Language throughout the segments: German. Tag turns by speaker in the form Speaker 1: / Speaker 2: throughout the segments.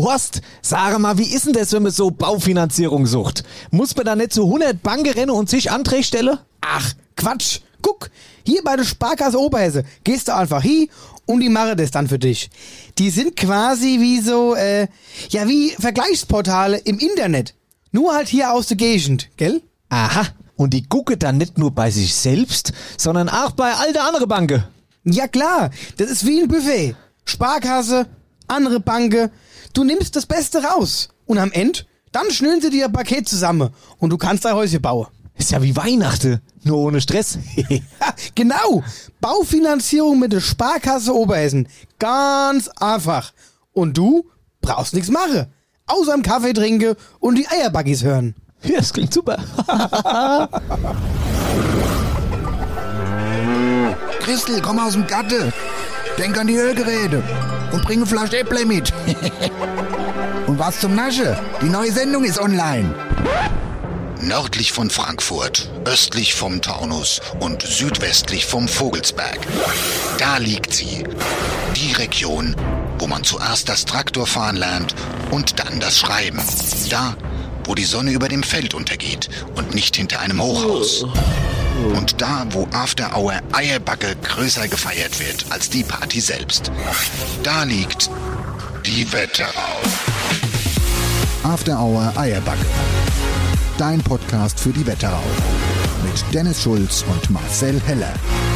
Speaker 1: Horst, sag mal, wie ist denn das, wenn man so Baufinanzierung sucht? Muss man da nicht zu 100 Banken rennen und sich Anträge stellen?
Speaker 2: Ach, Quatsch. Guck, hier bei der Sparkasse Oberhesse gehst du einfach hin und die machen das dann für dich. Die sind quasi wie so, wie Vergleichsportale im Internet. Nur halt hier aus der Gegend, gell?
Speaker 1: Aha, und die gucken dann nicht nur bei sich selbst, sondern auch bei all der anderen Banken.
Speaker 2: Ja klar, das ist wie ein Buffet. Sparkasse, andere Banken. Du nimmst das Beste raus. Und am Ende, dann schnüren sie dir ein Paket zusammen und du kannst dein Häuschen bauen.
Speaker 1: Ist ja wie Weihnachten, nur ohne Stress.
Speaker 2: Ja, genau. Baufinanzierung mit der Sparkasse Oberhessen. Ganz einfach. Und du brauchst nichts machen. Außer einen Kaffee trinken und die Eierbuggies hören.
Speaker 1: Ja, das klingt super.
Speaker 3: Christel, komm aus dem Gatte. Denk an die Hörgeräte. Und bring eine Flasche Äpple mit. Und was zum Nasche? Die neue Sendung ist online. Nördlich von Frankfurt, östlich vom Taunus und südwestlich vom Vogelsberg. Da liegt sie. Die Region, wo man zuerst das Traktorfahren lernt und dann das Schreiben. Da, wo die Sonne über dem Feld untergeht und nicht hinter einem Hochhaus. Und da, wo After Hour Eierbacke größer gefeiert wird als die Party selbst. Da liegt die Wetterau. After Hour Eierbacke. Dein Podcast für die Wetterau. Mit Dennis Schulz und Marcel Heller.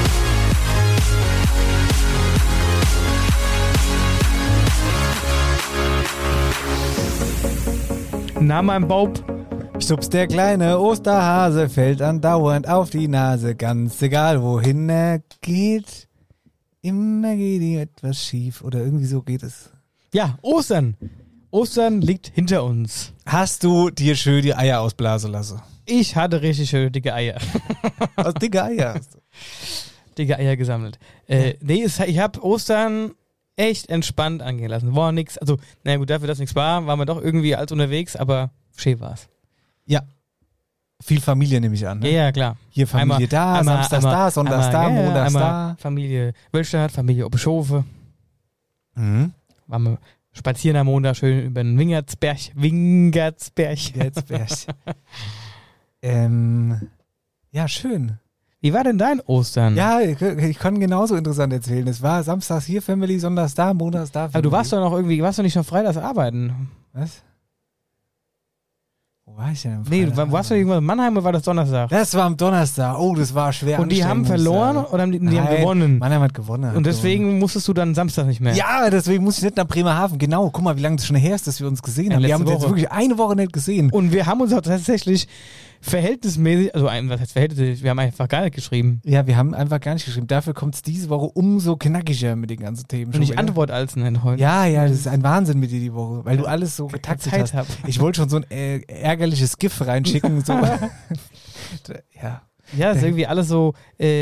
Speaker 4: Na, mein Baub.
Speaker 1: Stups, der kleine Osterhase fällt andauernd auf die Nase. Ganz egal, wohin er geht. Immer geht ihm etwas schief. Oder irgendwie so geht es.
Speaker 4: Ja, Ostern. Ostern liegt hinter uns.
Speaker 1: Hast du dir schön die Eier ausblasen lassen?
Speaker 4: Ich hatte richtig schön dicke Eier.
Speaker 1: Was dicke Eier hast du?
Speaker 4: Dicke Eier gesammelt. Ich habe Ostern echt entspannt angehen lassen. War nix. Also, naja gut, dafür, dass nichts war, waren wir doch irgendwie als unterwegs, aber schön war's.
Speaker 1: Ja. Viel Familie nehme ich an, ne?
Speaker 4: Ja, klar.
Speaker 1: Hier Familie Samstags da, Sonntags da, Montags da.
Speaker 4: Familie Wölstadt, Familie Oberschofe.
Speaker 1: Mhm.
Speaker 4: Waren wir spazieren am Montag schön über den Wingertsberg.
Speaker 1: Ja, schön.
Speaker 4: Wie war denn dein Ostern?
Speaker 1: Ja, ich kann genauso interessant erzählen. Es war samstags hier Family, sonntags da, montags da. Family.
Speaker 4: Aber du warst doch nicht noch freitags arbeiten.
Speaker 1: Was? Wo war ich denn?
Speaker 4: Nee, warst du irgendwann in Mannheim oder war das Donnerstag?
Speaker 1: Das war am Donnerstag. Oh, das war schwer.
Speaker 4: Und die haben verloren oder die haben gewonnen?
Speaker 1: Mannheim hat gewonnen.
Speaker 4: Und deswegen musstest du dann Samstag nicht mehr?
Speaker 1: Ja, deswegen musste ich nicht nach Bremerhaven. Genau, guck mal, wie lange das schon her ist, dass wir uns gesehen haben. Wir haben uns jetzt wirklich eine Woche nicht gesehen.
Speaker 4: Und wir haben uns auch tatsächlich verhältnismäßig, also was heißt verhältnismäßig, wir haben einfach gar nicht geschrieben.
Speaker 1: Ja, wir haben einfach gar nicht geschrieben. Dafür kommt es diese Woche umso knackiger mit den ganzen Themen.
Speaker 4: Und ich antworte als nennen heute.
Speaker 1: Ja, das ist ein Wahnsinn mit dir die Woche, weil du alles so getaktet hast. Ich wollte schon so ein ärgerliches GIF reinschicken. So. Ja,
Speaker 4: das ist irgendwie alles so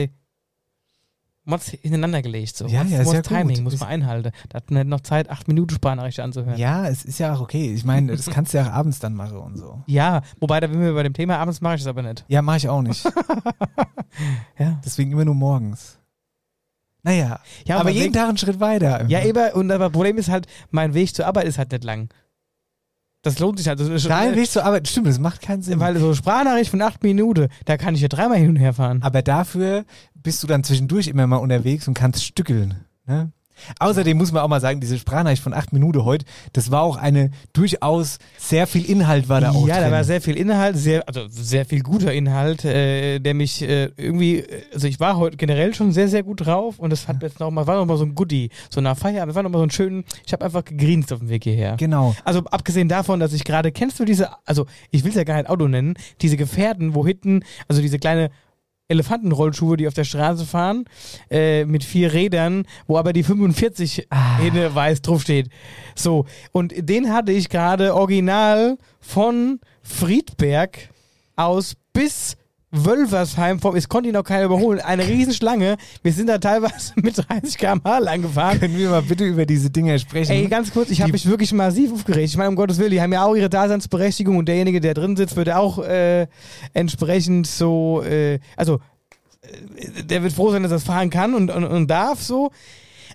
Speaker 4: Mods ineinander gelegt. So.
Speaker 1: Ja, ist ja
Speaker 4: Timing
Speaker 1: gut.
Speaker 4: muss man einhalten. Da hat man nicht noch Zeit, 8 Minuten Sprachnachrichten anzuhören.
Speaker 1: Ja, es ist ja auch okay. Ich meine, das kannst du ja auch abends dann machen und so.
Speaker 4: Ja, wobei, da bin wir bei dem Thema, abends mache ich das aber nicht.
Speaker 1: Ja, mache ich auch nicht.
Speaker 4: Ja.
Speaker 1: Deswegen immer nur morgens. Naja,
Speaker 4: ja,
Speaker 1: aber jeden Tag einen Schritt weiter.
Speaker 4: Ja, eben, und das Problem ist halt, mein Weg zur Arbeit ist halt nicht lang. Das lohnt sich halt.
Speaker 1: Dein Weg zur Arbeit, stimmt, das macht keinen Sinn.
Speaker 4: Weil so Sprachnachricht von 8 Minuten, da kann ich ja 3-mal hin und her fahren.
Speaker 1: Aber dafür bist du dann zwischendurch immer mal unterwegs und kannst stückeln. Ne? Außerdem muss man auch mal sagen, diese Sprachnachricht von 8 Minuten heute, das war auch eine durchaus sehr viel Inhalt war da auch
Speaker 4: Ja,
Speaker 1: drin.
Speaker 4: da war sehr viel Inhalt, sehr viel guter Inhalt, der mich irgendwie, also ich war heute generell schon sehr, sehr gut drauf und das hat jetzt war noch mal so ein Goodie, so nach Feierabend, war noch mal so ein schönen, ich habe einfach gegrinst auf dem Weg hierher.
Speaker 1: Genau.
Speaker 4: Also abgesehen davon, dass ich gerade, kennst du diese, also ich will es ja gar nicht Auto nennen, diese Gefährten, wo hinten, also diese kleine Elefantenrollschuhe, die auf der Straße fahren, mit 4 Rädern, wo aber die 45 hinne weiß draufsteht. So, und den hatte ich gerade original von Friedberg aus bis Wölversheim, es konnte ihn noch keiner überholen, eine Riesenschlange. Wir sind da teilweise mit 30 km/h lang gefahren.
Speaker 1: Können wir mal bitte über diese Dinge sprechen?
Speaker 4: Ey, ganz kurz, ich habe mich wirklich massiv aufgeregt. Ich meine, um Gottes Willen, die haben ja auch ihre Daseinsberechtigung und derjenige, der drin sitzt, wird auch entsprechend so, der wird froh sein, dass er das fahren kann und darf so.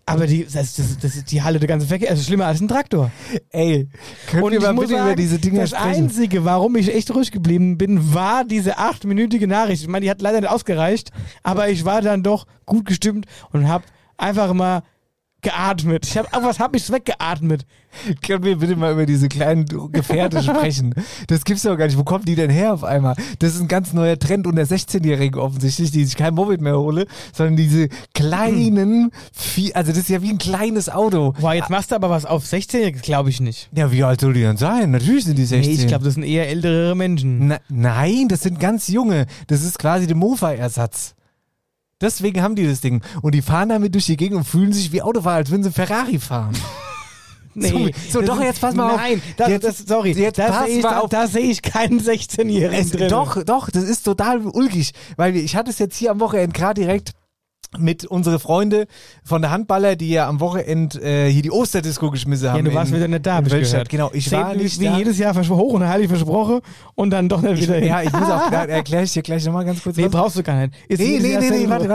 Speaker 4: Aber die Halle der ganze Verkehr, also schlimmer als ein Traktor.
Speaker 1: Ey, können wir mal bitte über diese Dinge
Speaker 4: das
Speaker 1: sprechen?
Speaker 4: Einzige, warum ich echt ruhig geblieben bin, war diese 8-minütige Nachricht. Ich meine, die hat leider nicht ausgereicht, aber ich war dann doch gut gestimmt und habe einfach mal geatmet. Hab ich weggeatmet.
Speaker 1: Können wir bitte mal über diese kleinen Gefährte sprechen? Das gibt's doch gar nicht. Wo kommen die denn her auf einmal? Das ist ein ganz neuer Trend unter 16-Jährigen offensichtlich, die sich kein Moped mehr hole, sondern diese kleinen, also das ist ja wie ein kleines Auto.
Speaker 4: Boah, jetzt machst du aber was auf 16-Jährige, glaube ich nicht.
Speaker 1: Ja, wie alt soll die denn sein? Natürlich sind die 16.
Speaker 4: Nee, ich glaube, das sind eher ältere Menschen.
Speaker 1: Nein, das sind ganz junge. Das ist quasi der Mofa-Ersatz. Deswegen haben die das Ding. Und die fahren damit durch die Gegend und fühlen sich wie Autofahrer, als würden sie Ferrari fahren.
Speaker 4: Nee.
Speaker 1: So doch, jetzt pass mal auf.
Speaker 4: Nein, da sehe ich keinen 16-Jährigen drin.
Speaker 1: Doch, das ist total ulkig. Weil ich hatte es jetzt hier am Wochenende gerade direkt mit unsere Freunde von der Handballer, die ja am Wochenende hier die Osterdisco geschmissen haben.
Speaker 4: Ja, du warst wieder nicht da, hab ich gehört.
Speaker 1: Genau, ich war nicht
Speaker 4: wie
Speaker 1: da.
Speaker 4: jedes Jahr hoch und heilig versprochen und dann doch nicht wieder hin.
Speaker 1: Ja, ich muss auch, erkläre ich dir gleich nochmal ganz kurz.
Speaker 4: Nee, brauchst du gar nicht.
Speaker 1: Nee, warte.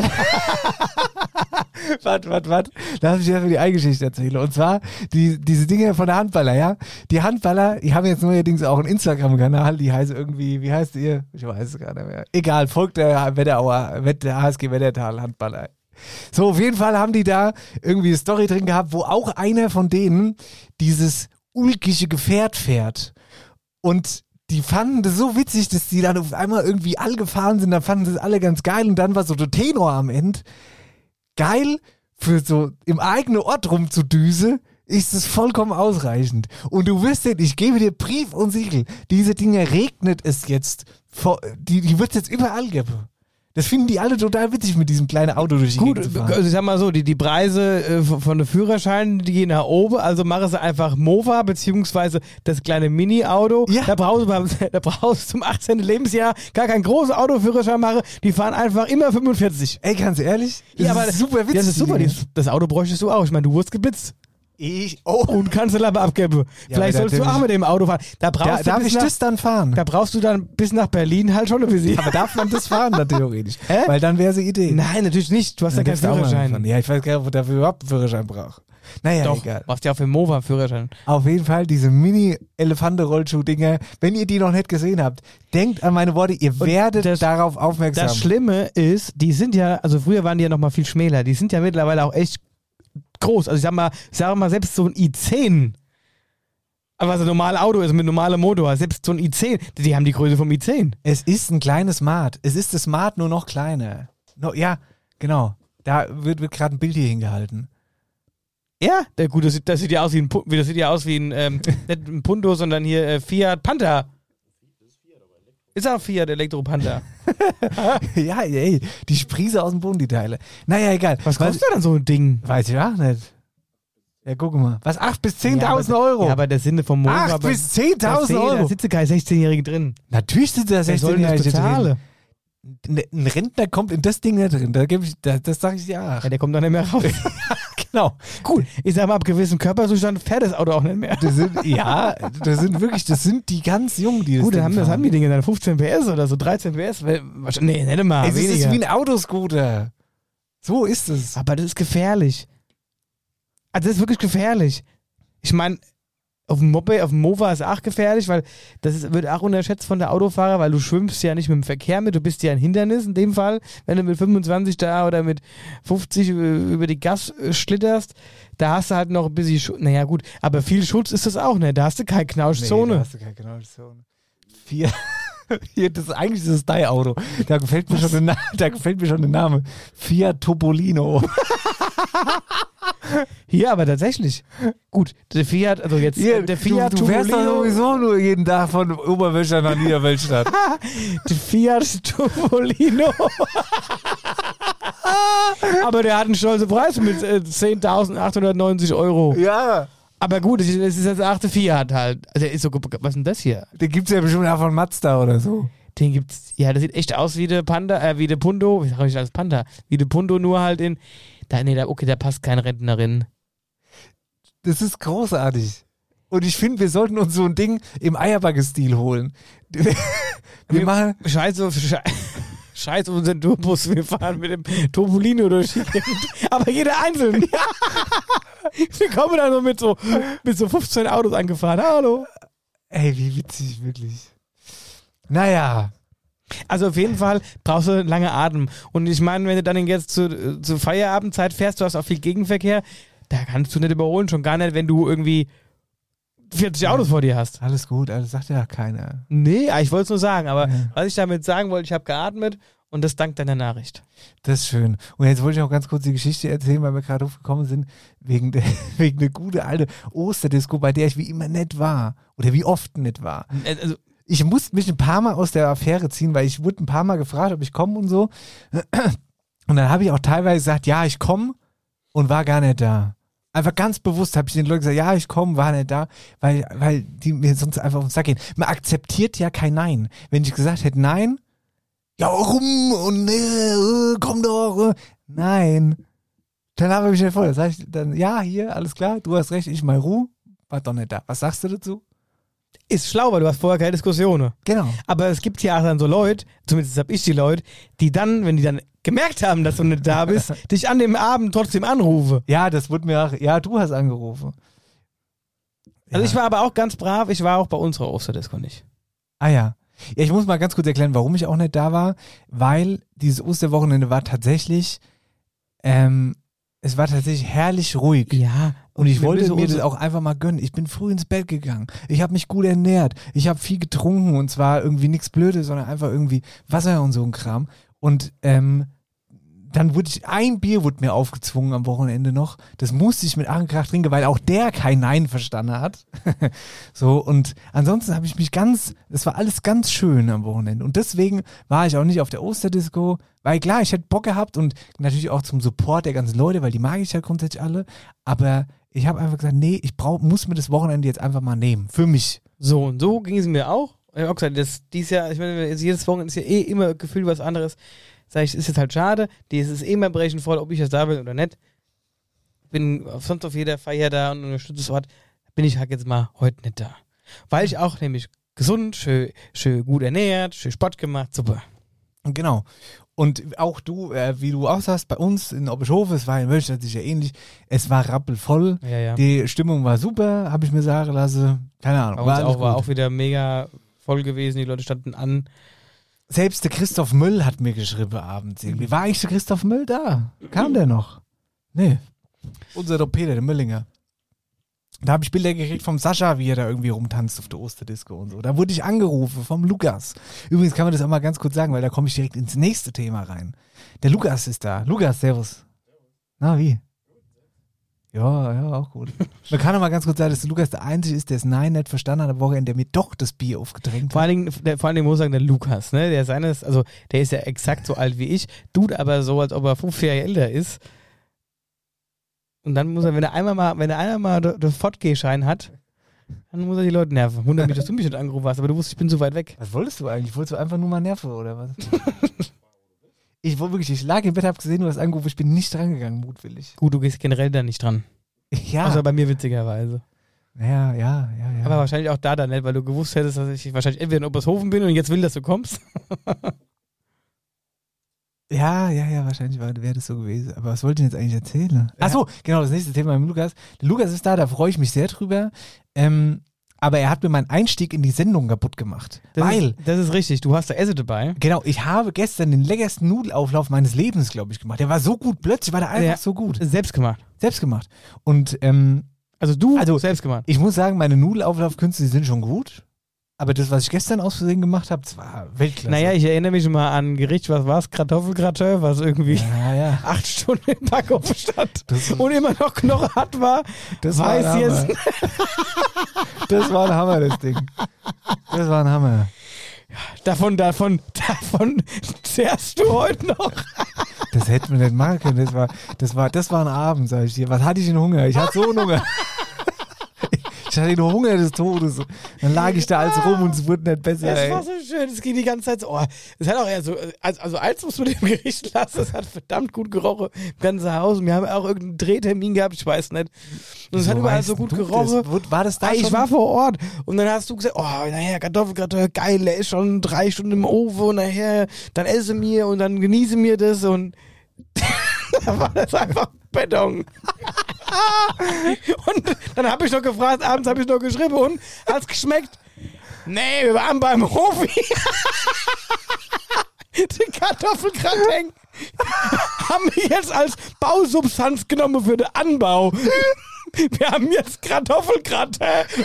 Speaker 1: Warte. Lass mich dir für die Eingeschichte erzählen. Und zwar, diese Dinge von der Handballer, ja. Die Handballer, die haben jetzt neuerdings auch einen Instagram-Kanal, die heißt irgendwie, wie heißt ihr? Ich weiß es gar nicht mehr. Egal, folgt der HSG Wettertal Handballer. So, auf jeden Fall haben die da irgendwie eine Story drin gehabt, wo auch einer von denen dieses ulkige Gefährt fährt. Und die fanden das so witzig, dass die dann auf einmal irgendwie all gefahren sind, dann fanden sie das alle ganz geil und dann war so der Tenor am Ende. Geil, für so im eigenen Ort rumzudüse, ist es vollkommen ausreichend. Und du wirst ich gebe dir Brief und Siegel, diese Dinge regnet es jetzt, die wird es jetzt überall geben. Das finden die alle total witzig, mit diesem kleinen Auto durch die Gegend zu fahren.
Speaker 4: Also ich sag mal so, die Preise von den Führerscheinen, die gehen nach oben, also machen sie einfach Mofa, beziehungsweise das kleine Mini-Auto. Ja. Da brauchst du zum 18. Lebensjahr gar keinen großen Autoführerschein machen, die fahren einfach immer 45.
Speaker 1: Ey, ganz ehrlich?
Speaker 4: Das ist super witzig. Das ist super, das Auto bräuchtest du auch. Ich meine, du wurdest geblitzt. Und kannst du aber abgeben. Ja, vielleicht sollst du auch mit dem Auto fahren.
Speaker 1: Darf ich das dann fahren?
Speaker 4: Da brauchst du dann bis nach Berlin halt schon ein bisschen.
Speaker 1: Aber darf man das fahren dann theoretisch? Weil dann wäre es eine Idee.
Speaker 4: Nein, natürlich nicht. Du hast ja keinen Führerschein.
Speaker 1: Ja, ich weiß gar nicht, ob man dafür überhaupt einen Führerschein braucht. Naja,
Speaker 4: doch,
Speaker 1: egal.
Speaker 4: Du hast ja auch für Mova einen Führerschein.
Speaker 1: Auf jeden Fall diese Mini-Elefante-Rollschuh-Dinger. Wenn ihr die noch nicht gesehen habt, denkt an meine Worte, ihr werdet darauf aufmerksam.
Speaker 4: Das Schlimme ist, die sind ja, also früher waren die ja noch mal viel schmäler. Die sind ja mittlerweile auch echt groß. Also ich sag mal, selbst so ein i10, aber was ein normales Auto ist mit normalem Motor, selbst so ein i10, die haben die Größe vom i10.
Speaker 1: Es ist ein kleines Smart. Es ist das Smart nur noch kleiner. Ja, genau. Da wird gerade ein Bild hier hingehalten.
Speaker 4: Ja, gut, das sieht ja aus wie ein nicht ein Punto, sondern hier Fiat Panther. Ist auch Fiat Elektro Panther.
Speaker 1: Ja, ey, die Sprieße aus dem Boden, die Teile. Naja, egal.
Speaker 4: Was kostet denn so ein Ding?
Speaker 1: Weiß ich auch nicht. Ja, guck mal. Was, 8.000 bis 10.000 Euro?
Speaker 4: Ja, aber der Sinne vom Motor.
Speaker 1: 8.000 bis 10.000 Euro?
Speaker 4: Da sitzt kein 16-Jähriger drin.
Speaker 1: Natürlich sitzt da 16-Jährige
Speaker 4: drin.
Speaker 1: Ein Rentner kommt in das Ding nicht drin. Das sag ich dir auch.
Speaker 4: Ja, der kommt doch nicht mehr raus.
Speaker 1: Genau.
Speaker 4: Cool. Ich sag mal, ab gewissem Körperzustand fährt das Auto auch nicht mehr.
Speaker 1: Das sind die ganz Jungen, die das
Speaker 4: Gut, das haben die Dinge dann 15 PS oder so, 13 PS. Nee, nicht mal.
Speaker 1: Es ist wie ein Autoscooter. So ist es.
Speaker 4: Aber das ist gefährlich. Also das ist wirklich gefährlich. Ich meine, auf dem Mova ist auch gefährlich, weil wird auch unterschätzt von der Autofahrer, weil du schwimmst ja nicht mit dem Verkehr mit, du bist ja ein Hindernis in dem Fall, wenn du mit 25 da oder mit 50 über die Gas schlitterst, da hast du halt noch ein bisschen naja gut, aber viel Schutz ist das auch nicht, da hast du keine Knautschzone.
Speaker 1: Nee, da hast du keine Knautschzone. Hier, das ist eigentlich dieses Dai-Auto. Da gefällt mir schon der Name. Fiat Topolino.
Speaker 4: Hier, aber tatsächlich. Gut, der Fiat, also jetzt der Fiat
Speaker 1: du fährst doch sowieso nur jeden Tag von Oberwölstadt nach Niederwölstadt.
Speaker 4: Der Fiat Topolino. Aber der hat einen stolzen Preis mit 10.890 Euro.
Speaker 1: Ja.
Speaker 4: Aber gut, das ist das 8. Fiat halt. Also der ist so, was ist denn das hier?
Speaker 1: Den gibt's ja bestimmt auch von Mazda oder so.
Speaker 4: Den gibt's, ja, das sieht echt aus wie der Panda, wie der Punto, wie sag ich das, Panda? Wie der Punto, nur halt da passt keine Rentnerin.
Speaker 1: Das ist großartig. Und ich finde, wir sollten uns so ein Ding im Eierbacke-Stil holen. Wir machen...
Speaker 4: scheiß unseren Tourbus, wir fahren mit dem Topolino durch die Gegend. Aber jeder einzeln. Wir kommen dann so mit so 15 Autos angefahren. Hallo.
Speaker 1: Ey, wie witzig, wirklich. Naja.
Speaker 4: Also auf jeden Fall brauchst du lange Atem. Und ich meine, wenn du dann jetzt zur Feierabendzeit fährst, du hast auch viel Gegenverkehr, da kannst du nicht überholen, schon gar nicht, wenn du irgendwie 40 Autos vor dir hast.
Speaker 1: Alles gut, das sagt ja keiner.
Speaker 4: Nee, ich wollte es nur sagen, aber was ich damit sagen wollte, ich habe geatmet und das dank deiner Nachricht.
Speaker 1: Das ist schön. Und jetzt wollte ich noch ganz kurz die Geschichte erzählen, weil wir gerade aufgekommen sind, wegen der gute alte Osterdisco, bei der ich wie immer nicht war. Oder wie oft nicht war.
Speaker 4: Also,
Speaker 1: Ich musste mich ein paar Mal aus der Affäre ziehen, weil ich wurde ein paar Mal gefragt, ob ich komme und so. Und dann habe ich auch teilweise gesagt, ja, ich komme und war gar nicht da. Einfach ganz bewusst habe ich den Leuten gesagt, ja, ich komme, war nicht da, weil die mir sonst einfach auf den Sack gehen. Man akzeptiert ja kein Nein. Wenn ich gesagt hätte Nein, ja, warum? Und komm doch. Nein. Dann habe ich mich nicht voll. Das heißt dann, ja, hier, alles klar, du hast recht, ich mal Ruhe, war doch nicht da. Was sagst du dazu?
Speaker 4: ist schlau, weil du hast vorher keine Diskussionen.
Speaker 1: Genau.
Speaker 4: Aber es gibt ja auch dann so Leute, zumindest habe ich die Leute, die dann, wenn die dann gemerkt haben, dass du nicht da bist, dich an dem Abend trotzdem anrufen.
Speaker 1: Ja, das wurde mir auch, ja, du hast angerufen.
Speaker 4: Also
Speaker 1: Ja.
Speaker 4: ich war aber auch ganz brav, ich war auch bei unserer Osterdisco nicht.
Speaker 1: Ah ja. Ja, ich muss mal ganz kurz erklären, warum ich auch nicht da war, weil dieses Osterwochenende war tatsächlich, es war tatsächlich herrlich ruhig.
Speaker 4: Ja.
Speaker 1: Und ich
Speaker 4: wir
Speaker 1: wollte
Speaker 4: müssen
Speaker 1: mir das
Speaker 4: unsere-
Speaker 1: auch einfach mal gönnen. Ich bin früh ins Bett gegangen. Ich habe mich gut ernährt. Ich habe viel getrunken und zwar irgendwie nichts Blödes, sondern einfach irgendwie Wasser und so ein Kram. Und dann wurde ein Bier wurde mir aufgezwungen am Wochenende noch. Das musste ich mit Ach und Krach trinken, weil auch der kein Nein verstanden hat. So, und ansonsten habe ich mich das war alles ganz schön am Wochenende. Und deswegen war ich auch nicht auf der Osterdisco, weil klar, ich hätte Bock gehabt und natürlich auch zum Support der ganzen Leute, weil die mag ich ja grundsätzlich alle. Aber ich habe einfach gesagt, nee, muss mir das Wochenende jetzt einfach mal nehmen. Für mich.
Speaker 4: So und so ging es mir auch. Ich habe auch gesagt, dieses Jahr, ich meine, jedes Wochenende ist ja eh immer gefühlt was anderes. Sag ich, ist jetzt halt schade. Die ist eh immer brechen voll, ob ich jetzt da bin oder nicht. Bin sonst auf jeder Feier da und unterstütze das Ort. Bin ich halt jetzt mal heute nicht da. Weil ich auch nämlich gesund, schön gut ernährt, schön Sport gemacht, super.
Speaker 1: Genau. Und auch du, wie du aussahst, bei uns in Obischhofe, es war in Mölstadt sicher ähnlich, es war rappelvoll,
Speaker 4: Ja, ja.
Speaker 1: die Stimmung war super, habe ich mir sagen lassen, keine Ahnung.
Speaker 4: Bei uns
Speaker 1: alles
Speaker 4: war
Speaker 1: gut.
Speaker 4: auch wieder mega voll gewesen, die Leute standen an.
Speaker 1: Selbst der Christoph Möll hat mir geschrieben abends irgendwie. War eigentlich der Christoph Möll da? Kam der noch? Nee. Unser Peter, der Möllinger. Da habe ich Bilder gekriegt vom Sascha, wie er da irgendwie rumtanzt auf der Osterdisco und so. Da wurde ich angerufen vom Lukas. Übrigens kann man das auch mal ganz kurz sagen, weil da komme ich direkt ins nächste Thema rein. Der Lukas ist da. Lukas, servus. Na, wie? Ja, auch gut. Man kann auch mal ganz kurz sagen, dass der Lukas der Einzige ist, der es Nein nicht verstanden hat am Wochenende, der mir doch das Bier aufgedrängt
Speaker 4: Vor
Speaker 1: hat.
Speaker 4: allen Dingen muss ich sagen, der Lukas, ne? Der ist ja exakt so alt wie ich, tut aber so, als ob er 5 Jahre älter ist. Und dann muss er, wenn er einmal mal den Fortgehschein hat, dann muss er die Leute nerven. Wundert mich, dass du mich nicht angerufen hast, aber du wusstest, ich bin so weit weg.
Speaker 1: Was wolltest du eigentlich? Wolltest du einfach nur mal nerven, oder was? Ich lag im Bett, hab gesehen, du hast angerufen, ich bin nicht drangegangen, mutwillig.
Speaker 4: Gut, du gehst generell da nicht dran.
Speaker 1: Ja.
Speaker 4: Außer bei mir witzigerweise.
Speaker 1: Ja.
Speaker 4: Aber wahrscheinlich auch da dann nicht, weil du gewusst hättest, dass ich wahrscheinlich entweder in Obershofen bin und jetzt will, dass du kommst.
Speaker 1: Ja, wahrscheinlich wäre das so gewesen. Aber was wollte ich denn jetzt eigentlich erzählen? Achso, genau, das nächste Thema mit Lukas. Der Lukas ist da freue ich mich sehr drüber. Aber er hat mir meinen Einstieg in die Sendung kaputt gemacht.
Speaker 4: Das ist richtig, du hast da Essen dabei.
Speaker 1: Genau, ich habe gestern den leckersten Nudelauflauf meines Lebens, glaube ich, gemacht. Der war so gut, plötzlich war der einfach so gut.
Speaker 4: Selbst gemacht.
Speaker 1: Selbst gemacht. Und
Speaker 4: Also selbst gemacht.
Speaker 1: ich muss sagen, meine Nudelauflaufkünste, die sind schon gut. Aber das, was ich gestern aus Versehen gemacht habe, das war Weltklasse.
Speaker 4: Naja, ich erinnere mich mal an ein Gericht, was war es? Kartoffelgratin, was irgendwie
Speaker 1: ja.
Speaker 4: 8 Stunden im Backofen stand
Speaker 1: Das-
Speaker 4: und immer noch knochenhart war.
Speaker 1: Das war ein
Speaker 4: weiß jetzt.
Speaker 1: Hammer. Das war ein Hammer, das Ding. Das war ein Hammer.
Speaker 4: Davon zehrst du heute noch.
Speaker 1: Das hätten wir nicht machen können. Das war ein Abend, sag ich dir. Was hatte ich denn Hunger? Ich hatte so einen Hunger. Ich hatte den Hunger des Todes. Dann lag ich da als rum und es wurde nicht besser.
Speaker 4: Das
Speaker 1: Ey.
Speaker 4: war so schön, es ging die ganze Zeit so, oh, es hat auch eher so, also als du dem Gericht las, das hat verdammt gut gerochen, im ganzen Haus, und wir haben auch irgendeinen Drehtermin gehabt, ich weiß nicht, und es hat überall so gut gerochen.
Speaker 1: War das da
Speaker 4: Ich
Speaker 1: schon?
Speaker 4: war vor Ort und dann hast du gesagt, oh, naja, Kartoffelgratin, geil, der ist schon 3 Stunden im Ofen und nachher, dann esse mir und dann genieße mir das und da war das einfach Beton. Und dann habe ich noch gefragt, abends habe ich noch geschrieben und hat's geschmeckt? Nee, wir waren beim Profi. Die Kartoffelgratin haben wir jetzt als Bausubstanz genommen für den Anbau. Wir haben jetzt Kartoffelgratin.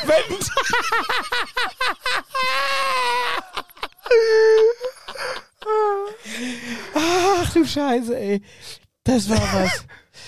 Speaker 4: Ach du Scheiße, ey. Das war was.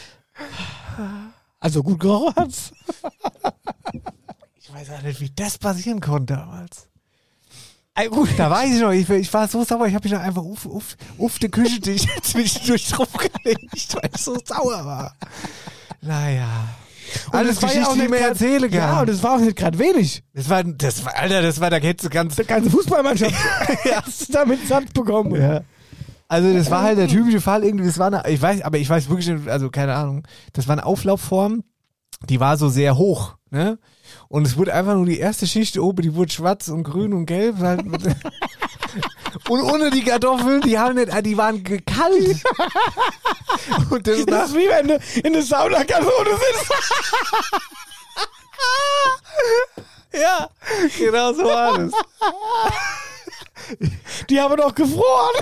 Speaker 4: Also gut gerochen hat's.
Speaker 1: Ich weiß auch nicht, wie das passieren konnte damals.
Speaker 4: Ey, gut.
Speaker 1: Da weiß ich noch, ich war so sauer, ich habe mich noch einfach auf den Küchentisch zwischendurch draufgelegt, weil ich so sauer war. Naja.
Speaker 4: Und
Speaker 1: Alles
Speaker 4: das war ja
Speaker 1: Geschichten,
Speaker 4: auch
Speaker 1: die
Speaker 4: nicht
Speaker 1: mir
Speaker 4: grad-
Speaker 1: erzählen kann.
Speaker 4: Ja, und das war auch nicht gerade wenig.
Speaker 1: Das war, da hättest du ganz...
Speaker 4: Die ganze Fußballmannschaft hast du damit satt bekommen.
Speaker 1: Ja. Also das war halt der typische Fall irgendwie, das war eine, ich weiß wirklich nicht, also keine Ahnung, das war eine Auflaufform, die war so sehr hoch, ne? Und es wurde einfach nur die erste Schicht oben, die wurde schwarz und grün und gelb. Halt und ohne die Kartoffeln, die waren kalt. Und das
Speaker 4: Das ist wie wenn du in der Saunakanone sitzt.
Speaker 1: ja, genau so war das.
Speaker 4: Die haben doch gefroren.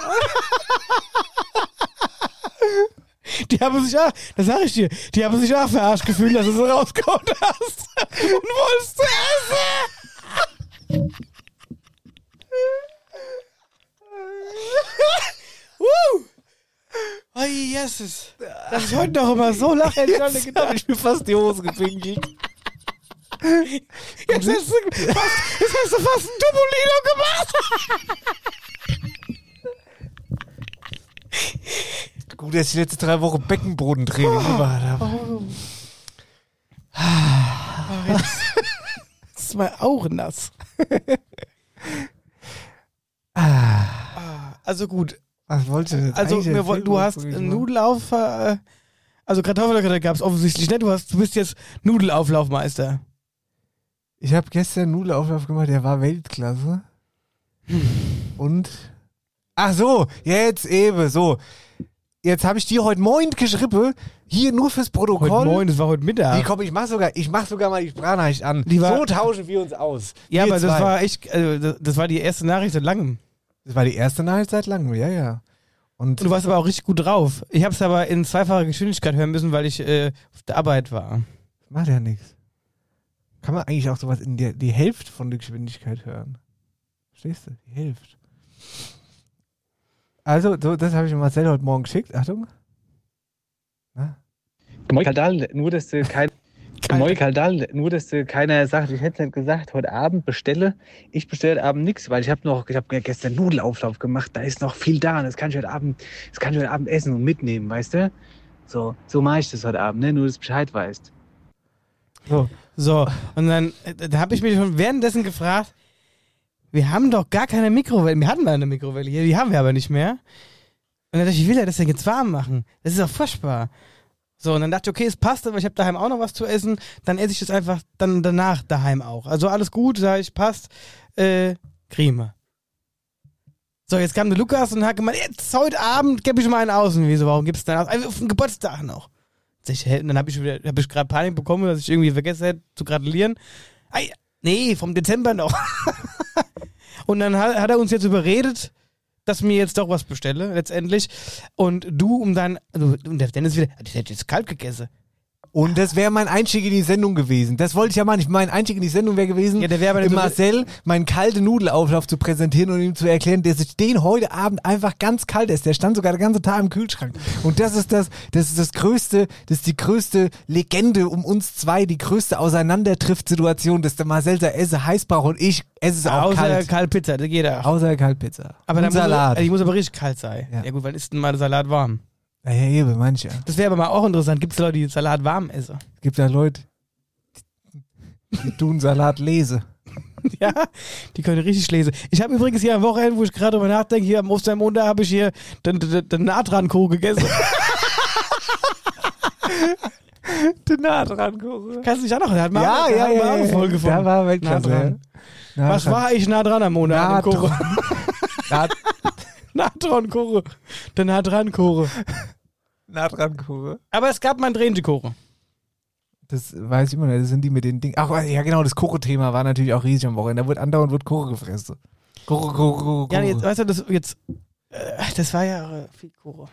Speaker 4: Die haben sich auch, das sag ich dir, die haben sich auch verarscht gefühlt, dass du so rausgehauen hast. Und wolltest du essen. Oh, Jesus. Dass ich heute noch immer so lache, hätte ich noch nicht
Speaker 1: Jetzt habe
Speaker 4: gedacht.
Speaker 1: ich mir fast die Hose gepinkelt.
Speaker 4: Jetzt hast du fast ein Topolino gemacht.
Speaker 1: Gut, dass ich die letzten 3 Wochen Beckenbodentraining gemacht habe.
Speaker 4: Das ist mein Auge nass. Also gut.
Speaker 1: Was wollte ich jetzt
Speaker 4: Also
Speaker 1: eigentlich erzählen,
Speaker 4: du hast
Speaker 1: ursprünglich
Speaker 4: einen
Speaker 1: mal?
Speaker 4: Nudelauf, also Kartoffelgratin gab es offensichtlich nicht. Du bist jetzt Nudelauflaufmeister.
Speaker 1: Ich habe gestern einen Nudelauflauf gemacht, der war Weltklasse. Und ach so, jetzt eben so. Jetzt habe ich dir heute Morgen geschrieben, hier nur fürs Protokoll.
Speaker 4: Heute Morgen, das war heute Mittag.
Speaker 1: Nee, komm, ich mach sogar mal die Sprachnachricht an.
Speaker 4: Die war-
Speaker 1: So tauschen wir uns aus.
Speaker 4: ja,
Speaker 1: Wir
Speaker 4: aber das
Speaker 1: zwei.
Speaker 4: war echt, das war die erste Nachricht seit langem.
Speaker 1: Das war die erste Nachricht seit langem, ja. Und
Speaker 4: Und du warst aber auch richtig gut drauf. Ich habe es aber in zweifacher Geschwindigkeit hören müssen, weil ich auf der Arbeit war.
Speaker 1: macht ja nichts. Kann man eigentlich auch sowas in die Hälfte von der Geschwindigkeit hören? Verstehst du? Die Hälfte. Also, so, das habe ich Marcel heute Morgen geschickt. Achtung. Na?
Speaker 5: Moi Kaldal, nur dass du keiner sagt, ich hätte nicht gesagt, heute Abend bestelle. Ich bestelle heute Abend nichts, weil ich habe gestern Nudelauflauf gemacht, da ist noch viel da und das kann ich heute Abend essen und mitnehmen, weißt du? So mache ich das heute Abend, ne? Nur dass du Bescheid weißt.
Speaker 4: So, und dann da habe ich mich schon währenddessen gefragt, wir haben doch gar keine Mikrowelle. Wir hatten mal eine Mikrowelle hier, die haben wir aber nicht mehr. Und dann dachte ich, wie will er das denn jetzt warm machen? Das ist doch furchtbar. So, und dann dachte ich, okay, es passt, aber ich habe daheim auch noch was zu essen, dann esse ich das einfach dann danach daheim auch. Also alles gut, sag ich, passt, kriegen wir. So, jetzt kam der Lukas und hat gemeint, jetzt heute Abend gebe ich mal einen aus. Und wieso, warum gibst du dann aus? Einfach auf den Geburtstag noch. Und dann habe ich gerade Panik bekommen, dass ich irgendwie vergessen hätte zu gratulieren. Nee, vom Dezember noch. Und dann hat er uns jetzt überredet, dass mir jetzt doch was bestelle, letztendlich. Und du und der Dennis wieder, ich hätte jetzt kalt gegessen.
Speaker 1: Und das wäre mein Einstieg in die Sendung gewesen. Das wollte ich ja mal nicht. Mein Einstieg in die Sendung wäre gewesen,
Speaker 4: Ja, der wäre aber nicht
Speaker 1: im
Speaker 4: so-
Speaker 1: Marcel meinen kalten Nudelauflauf zu präsentieren und ihm zu erklären, dass ich den heute Abend einfach ganz kalt ist. Der stand sogar den ganzen Tag im Kühlschrank. Und das ist die größte Legende um uns zwei, die größte Auseinandertrifft-Situation, dass der Marcel da Esse heiß braucht und ich esse es auch
Speaker 4: Außer
Speaker 1: kalt.
Speaker 4: Kaltpizza, das geht auch.
Speaker 1: Außer Kaltpizza.
Speaker 4: Aber
Speaker 1: und
Speaker 4: dann
Speaker 1: Salat.
Speaker 4: die muss aber richtig kalt sein.
Speaker 1: Ja.
Speaker 4: Ja gut, wann ist denn mal der Salat warm?
Speaker 1: Ja, eben, manche.
Speaker 4: Das wäre aber mal auch interessant. Gibt es Leute, die Salat warm essen?
Speaker 1: Es gibt ja Leute, die tun Salat lese.
Speaker 4: Ja, die können richtig lesen. Ich habe übrigens hier am Wochenende, wo ich gerade drüber nachdenke, hier am Ostermontag habe ich hier den Natran-Kuchen gegessen.
Speaker 1: Den Natran-Kuchen.
Speaker 4: Kannst du dich auch noch? Der hat mal
Speaker 1: Ja.
Speaker 4: eine Folge von.
Speaker 1: Da war Weltklasse.
Speaker 4: Natran. Was war ich nah dran am Monat? An dem Kuchen? Natron-Kuchen. Der Natran-Kuchen.
Speaker 1: Natran-Kuchen.
Speaker 4: Aber es gab mal einen Drehende-Kuchen.
Speaker 1: Das weiß ich immer nicht. Das sind die mit den Dingen. Ach ja, genau. Das Kuchen-Thema war natürlich auch riesig am Wochenende. Da wird andauernd Kuchen gefressen. Kuchen.
Speaker 4: Ja, jetzt, weißt du, das war ja viel Kuchen.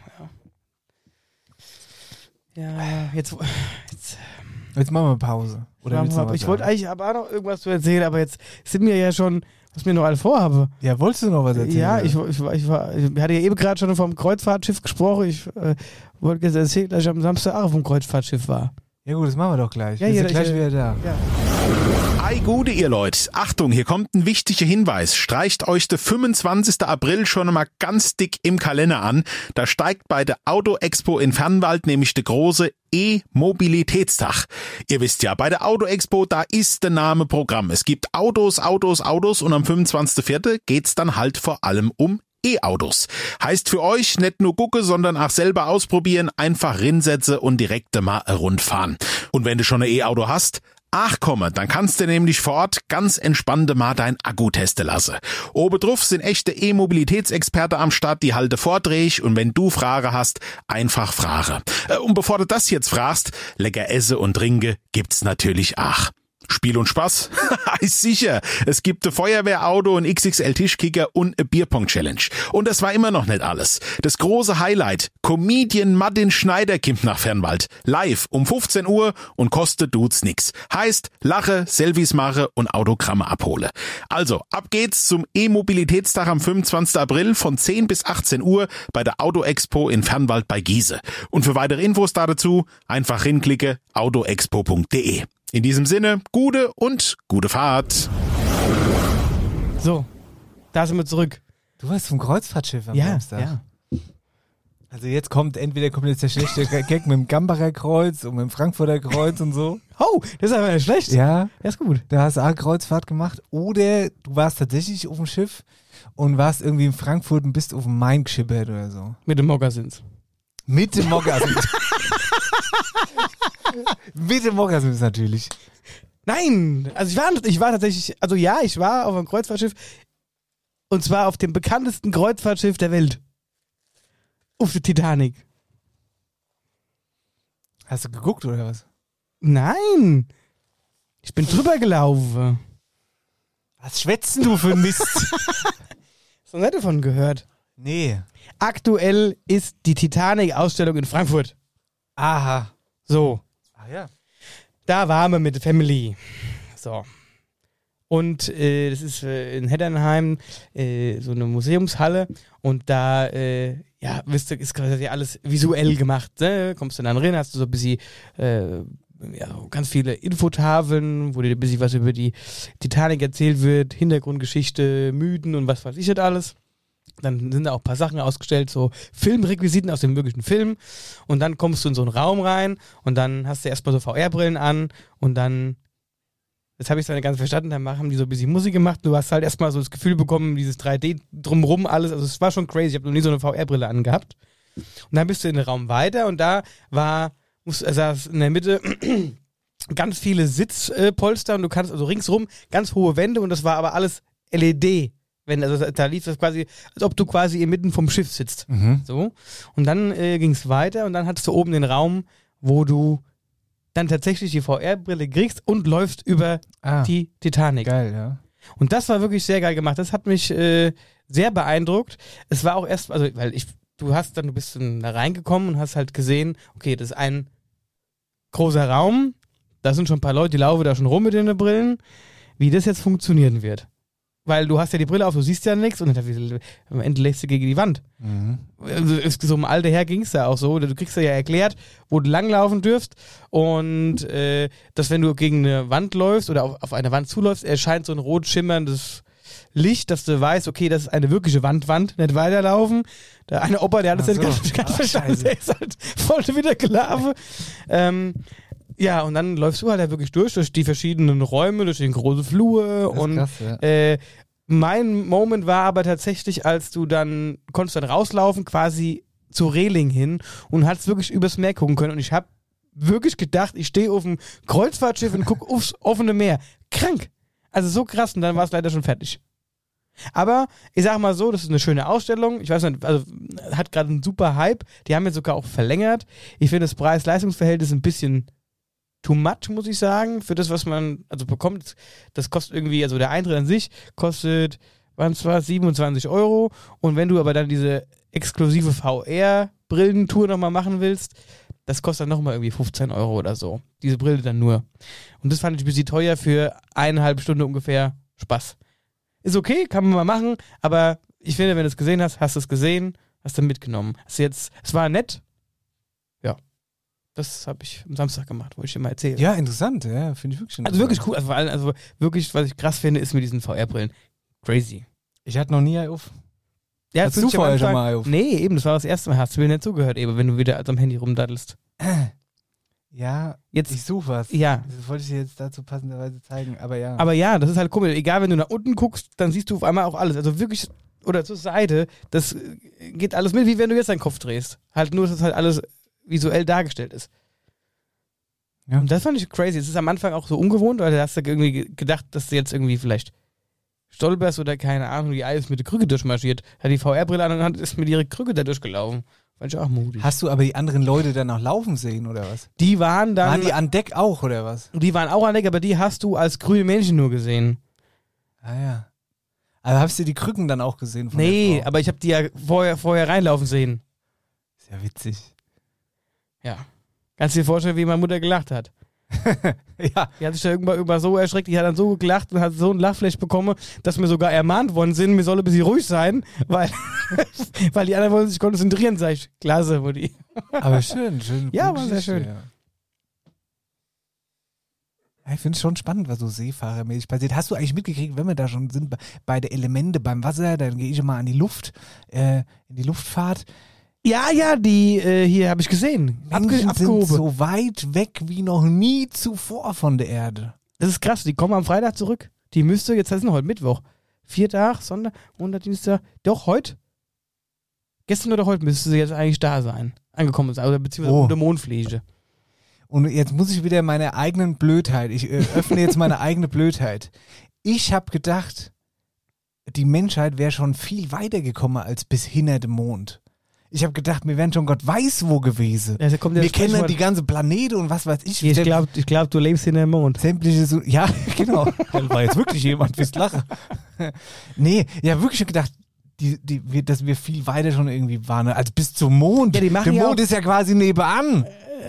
Speaker 4: Ja, jetzt
Speaker 1: machen wir Pause. Oder willst du noch was
Speaker 4: ich wollte
Speaker 1: sagen?
Speaker 4: eigentlich aber auch noch irgendwas zu erzählen, aber jetzt sind wir ja schon, was mir noch alle vorhabe.
Speaker 1: Ja, wolltest du noch was erzählen?
Speaker 4: Ja, ich hatte ja eben gerade schon vom Kreuzfahrtschiff gesprochen. Ich wollte jetzt erzählen, dass ich am Samstag auch auf dem Kreuzfahrtschiff war.
Speaker 1: Ja gut, das machen wir doch gleich.
Speaker 4: Ja,
Speaker 1: wir sind
Speaker 4: jeder-
Speaker 1: gleich
Speaker 4: jeder-
Speaker 1: wieder da.
Speaker 4: Ja.
Speaker 6: Ei Gude, ihr Leute. Achtung, hier kommt ein wichtiger Hinweis. Streicht euch der 25. April schon mal ganz dick im Kalender an. Da steigt bei der Auto Expo in Fernwald nämlich der große E-Mobilitätstag. Ihr wisst ja, bei der Auto Expo, da ist der Name Programm. Es gibt Autos und am 25.04. geht's dann halt vor allem um E-Autos. Heißt für euch nicht nur gucke, sondern auch selber ausprobieren, einfach rinsetze und direkt mal rund fahren. Und wenn du schon ein E-Auto hast, ach komm, dann kannst du nämlich vor Ort ganz entspannt mal dein Akku testen lassen. Obendrauf sind echte E-Mobilitätsexperte am Start, die halte Vorträge und wenn du Fragen hast, einfach Frage. Und bevor du das jetzt fragst, lecker esse und trinke gibt's natürlich auch. Spiel und Spaß? Ist sicher. Es gibt ein Feuerwehrauto, ein XXL-Tischkicker und eine Bierpong-Challenge. Und das war immer noch nicht alles. Das große Highlight. Comedian Martin Schneider kommt nach Fernwald. Live um 15 Uhr und kostet dudes nix. Heißt, lache, Selfies mache und Autogramme abhole. Also, ab geht's zum E-Mobilitätstag am 25. April von 10 bis 18 Uhr bei der Auto Expo in Fernwald bei Giese. Und für weitere Infos dazu einfach hinklicke autoexpo.de. In diesem Sinne, gute Fahrt.
Speaker 4: So, da sind wir zurück.
Speaker 1: Du warst vom Kreuzfahrtschiff am
Speaker 4: Ja,
Speaker 1: Samstag.
Speaker 4: ja.
Speaker 1: Also entweder kommt jetzt der schlechte Gag mit dem Gambacher Kreuz und mit dem Frankfurter Kreuz und so.
Speaker 4: Oh, das ist aber nicht schlecht.
Speaker 1: Ja,
Speaker 4: Ja, ist gut.
Speaker 1: da hast du auch Kreuzfahrt gemacht. Oder du warst tatsächlich auf dem Schiff und warst irgendwie in Frankfurt und bist auf dem Main geschippert oder so.
Speaker 4: Mit dem Mokassins.
Speaker 1: Mit dem Mokassins. Mit dem Mokassins natürlich.
Speaker 4: Nein, also ich war tatsächlich, also ja, ich war auf einem Kreuzfahrtschiff und zwar auf dem bekanntesten Kreuzfahrtschiff der Welt. Auf der Titanic.
Speaker 1: Hast du geguckt oder was?
Speaker 4: Nein, ich bin drüber gelaufen.
Speaker 1: Was schwätzen du für ein Mist?
Speaker 4: Hast du nicht davon gehört?
Speaker 1: Nee.
Speaker 4: Aktuell ist die Titanic-Ausstellung in Frankfurt.
Speaker 1: Aha.
Speaker 4: So,
Speaker 1: Ah ja.
Speaker 4: da waren wir mit der Family. So. Und das ist in Heddernheim so eine Museumshalle und da, wisst ihr, ist quasi alles visuell gemacht. Ne? Kommst du dann rein, hast du so ein bisschen ganz viele Infotafeln, wo dir ein bisschen was über die Titanic erzählt wird, Hintergrundgeschichte, Mythen und was weiß ich nicht alles. Dann sind da auch ein paar Sachen ausgestellt, so Filmrequisiten aus dem wirklichen Film. Und dann kommst du in so einen Raum rein und dann hast du erstmal so VR-Brillen an und dann, das habe ich so nicht ganz verstanden, dann haben die so ein bisschen Musik gemacht. Du hast halt erstmal so das Gefühl bekommen, dieses 3D drumrum, alles. Also es war schon crazy. Ich habe noch nie so eine VR-Brille angehabt. Und dann bist du in den Raum weiter und da saß in der Mitte ganz viele Sitzpolster und du kannst also ringsrum ganz hohe Wände und das war aber alles LED. Also da lief das quasi, als ob du quasi inmitten vom Schiff sitzt. So. Und dann ging es weiter und dann hattest du oben den Raum, wo du dann tatsächlich die VR-Brille kriegst und läufst über die Titanic.
Speaker 1: Geil, ja.
Speaker 4: Und das war wirklich sehr geil gemacht. Das hat mich sehr beeindruckt. Es war auch erst, also, weil du bist dann da reingekommen und hast halt gesehen, okay, das ist ein großer Raum, da sind schon ein paar Leute, die laufen da schon rum mit den Brillen, wie das jetzt funktionieren wird. Weil du hast ja die Brille auf, du siehst ja nichts und am Ende lässt du gegen die Wand. Also, so im Alter her ging es ja auch so. Du kriegst ja erklärt, wo du langlaufen dürft und dass wenn du gegen eine Wand läufst oder auf eine Wand zuläufst, erscheint so ein rot schimmerndes Licht, dass du weißt, okay, das ist eine wirkliche Wand, nicht weiterlaufen. Der eine Opa, der hat das jetzt ganz verstanden, der ist halt voll wieder gelaufen. Ja, und dann läufst du halt da wirklich durch die verschiedenen Räume, durch den großen Flur
Speaker 1: Das ist
Speaker 4: und
Speaker 1: krass, ja.
Speaker 4: mein Moment war aber tatsächlich, als du dann, konntest dann rauslaufen, quasi zur Reling hin und hattest wirklich übers Meer gucken können und ich habe wirklich gedacht, ich stehe auf dem Kreuzfahrtschiff und gucke aufs offene Meer. Krank! Also so krass und dann war es leider schon fertig. Aber ich sag mal so, das ist eine schöne Ausstellung. Ich weiß nicht, also hat gerade einen super Hype. Die haben jetzt sogar auch verlängert. Ich finde das Preis-Leistungs-Verhältnis ein bisschen too much, muss ich sagen, für das, was man also bekommt. Das kostet irgendwie, also der Eintritt an sich kostet, wann es war, 27 €. Und wenn du aber dann diese exklusive VR-Brillentour nochmal machen willst, das kostet dann nochmal irgendwie 15 € oder so. Diese Brille dann nur. Und das fand ich ein bisschen teuer für 1,5 Stunde ungefähr Spaß. Ist okay, kann man mal machen, aber ich finde, wenn du es gesehen hast, hast du es gesehen, hast du mitgenommen. Es war nett. Ja. Das habe ich am Samstag gemacht, wollte ich dir mal erzählen.
Speaker 1: Ja, interessant, ja, finde ich wirklich interessant.
Speaker 4: Also wirklich cool, also vor allem, also wirklich, was ich krass finde, ist mit diesen VR-Brillen. Crazy.
Speaker 1: Ich hatte noch nie einen auf.
Speaker 4: Ja,
Speaker 1: Hast du vorher schon mal auf?
Speaker 4: Nee, eben, das war das erste Mal. Hast du mir nicht zugehört, eben, wenn du wieder am Handy rumdattelst.
Speaker 1: Ja,
Speaker 4: Jetzt,
Speaker 1: ich suche was.
Speaker 4: ja.
Speaker 1: Das wollte ich dir jetzt dazu passenderweise zeigen, aber ja.
Speaker 4: Aber ja, das ist halt komisch. Egal, wenn du nach unten guckst, dann siehst du auf einmal auch alles. Also wirklich, oder zur Seite, das geht alles mit, wie wenn du jetzt deinen Kopf drehst. Halt nur, dass das halt alles visuell dargestellt ist.
Speaker 1: Ja.
Speaker 4: Und das fand ich crazy. Es ist am Anfang auch so ungewohnt, weil da hast du irgendwie gedacht, dass du jetzt irgendwie vielleicht stolperst oder keine Ahnung, die Eis mit der Krücke durchmarschiert. Hat die VR-Brille an und ist mit ihrer Krücke da durchgelaufen. Fand ich auch mutig.
Speaker 1: Hast du aber die anderen Leute dann noch laufen sehen, oder was?
Speaker 4: Die waren dann.
Speaker 1: Waren die an Deck auch, oder was?
Speaker 4: Die waren auch an Deck, aber die hast du als grüne Männchen nur gesehen.
Speaker 1: Ah ja. Aber hast du die Krücken dann auch gesehen? Von
Speaker 4: Nee,
Speaker 1: der Frau?
Speaker 4: aber ich habe die ja vorher reinlaufen sehen.
Speaker 1: Ist ja witzig.
Speaker 4: Ja. Kannst du dir vorstellen, wie meine Mutter gelacht hat?
Speaker 1: Ja.
Speaker 4: Die hat sich da irgendwann so erschreckt, die hat dann so gelacht und hat so ein Lachflash bekommen, dass wir sogar ermahnt worden sind, mir solle ein bisschen ruhig sein, weil, weil die anderen wollen sich konzentrieren, sag ich. Klasse, Mutti.
Speaker 1: Aber schön.
Speaker 4: Ja,
Speaker 1: gute
Speaker 4: war sehr
Speaker 1: Geschichte,
Speaker 4: schön.
Speaker 1: Ja. Ja, ich finde es schon spannend, was so seefahrermäßig passiert. Hast du eigentlich mitgekriegt, wenn wir da schon sind, bei der Elemente beim Wasser, dann gehe ich mal an die Luft, in die Luftfahrt.
Speaker 4: Ja, die hier habe ich gesehen.
Speaker 1: Menschen
Speaker 4: Abgehoben.
Speaker 1: sind so weit weg wie noch nie zuvor von der Erde.
Speaker 4: Das ist krass, die kommen am Freitag zurück. Die müsste, jetzt ist heute Mittwoch. 4 Tage, Sonntag, Montag, Dienstag. Doch, heute? Gestern oder heute müsste sie jetzt eigentlich da sein. Angekommen sein, oder beziehungsweise unter Mondfliege.
Speaker 1: Und jetzt muss ich wieder meine eigenen Blödheit, ich öffne jetzt meine eigene Blödheit. Ich habe gedacht, die Menschheit wäre schon viel weiter gekommen als bis hinter dem Mond. Ich habe gedacht, wir wären schon Gott weiß wo gewesen.
Speaker 4: Ja, da kommt ja
Speaker 1: wir
Speaker 4: das
Speaker 1: kennen
Speaker 4: Sprichwort.
Speaker 1: die ganze Planete und was weiß ich.
Speaker 4: Ich glaube, du lebst hinter dem Mond.
Speaker 1: Sämtliche so, ja, genau. Da war jetzt wirklich jemand fürs Lachen. Nee, ja, wirklich gedacht, dass wir viel weiter schon irgendwie waren, als bis zum Mond.
Speaker 4: Ja, die machen
Speaker 1: der
Speaker 4: ja
Speaker 1: Mond
Speaker 4: auch-
Speaker 1: ist ja quasi nebenan.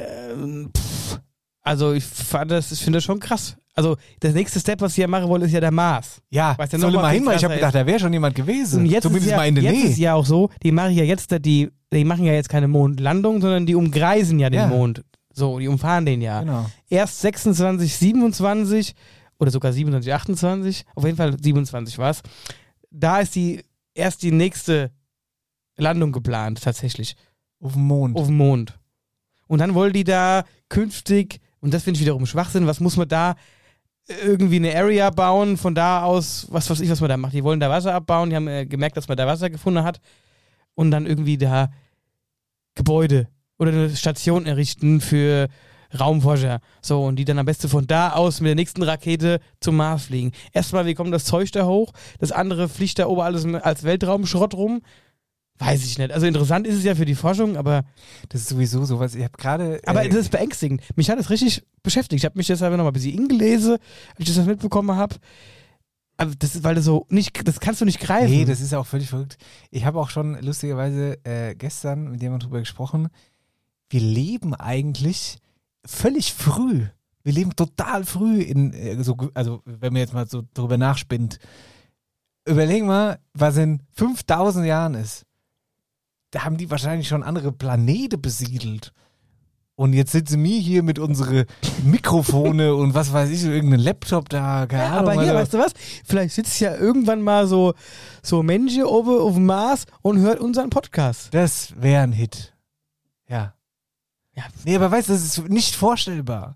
Speaker 4: Also ich finde das schon krass. Also das nächste Step, was sie ja machen wollen, ist ja der Mars.
Speaker 1: Ja,
Speaker 4: Weißt du,
Speaker 1: soll
Speaker 4: noch
Speaker 1: mal
Speaker 4: mal
Speaker 1: hin, weil ich
Speaker 4: viel
Speaker 1: habe gedacht, da wäre schon jemand gewesen.
Speaker 4: Und jetzt
Speaker 1: Zumindest
Speaker 4: ist ja,
Speaker 1: mal in der
Speaker 4: jetzt
Speaker 1: Nähe.
Speaker 4: ist ja auch so, die machen ja jetzt keine Mondlandung, sondern die umkreisen ja den
Speaker 1: Ja.
Speaker 4: Mond. So, die umfahren den ja.
Speaker 1: Genau.
Speaker 4: Erst 26, 27 oder sogar 27, 28, auf jeden Fall 27 war es. Da ist erst die nächste Landung geplant, tatsächlich.
Speaker 1: Auf dem Mond.
Speaker 4: Auf dem Mond. Und dann wollen die da künftig, und das finde ich wiederum Schwachsinn, was muss man da irgendwie eine Area bauen, von da aus, was weiß ich, was man da macht. Die wollen da Wasser abbauen, die haben gemerkt, dass man da Wasser gefunden hat und dann irgendwie da Gebäude oder eine Station errichten für Raumforscher. So, und die dann am besten von da aus mit der nächsten Rakete zum Mars fliegen. Erstmal, wie kommt das Zeug da hoch? Das andere fliegt da oben alles als Weltraumschrott rum. Weiß ich nicht. Also interessant ist es ja für die Forschung, aber
Speaker 1: Das ist sowieso sowas. Ich habe gerade.
Speaker 4: aber das ist beängstigend. Mich hat das richtig beschäftigt. Ich habe mich deshalb noch mal ein bisschen ingelesen, als ich das mitbekommen habe. Aber das ist, weil das so nicht, das kannst du nicht greifen.
Speaker 1: Nee, das ist ja auch völlig verrückt. Ich habe auch schon lustigerweise gestern mit jemandem drüber gesprochen. Wir leben eigentlich völlig früh. Wir leben total früh also wenn man jetzt mal so drüber nachspinnt. Überlegen mal, was in 5000 Jahren ist. Da haben die wahrscheinlich schon andere Planete besiedelt. Und jetzt sitzen wir hier mit unseren Mikrofone und was weiß ich, irgendein Laptop da, keine Ahnung.
Speaker 4: aber hier,
Speaker 1: was-
Speaker 4: weißt du was? Vielleicht sitzt ja irgendwann mal so Menschen oben auf dem Mars und hört unseren Podcast.
Speaker 1: Das wäre ein Hit. Ja.
Speaker 4: Ja.
Speaker 1: Nee, aber weißt du, das ist nicht vorstellbar.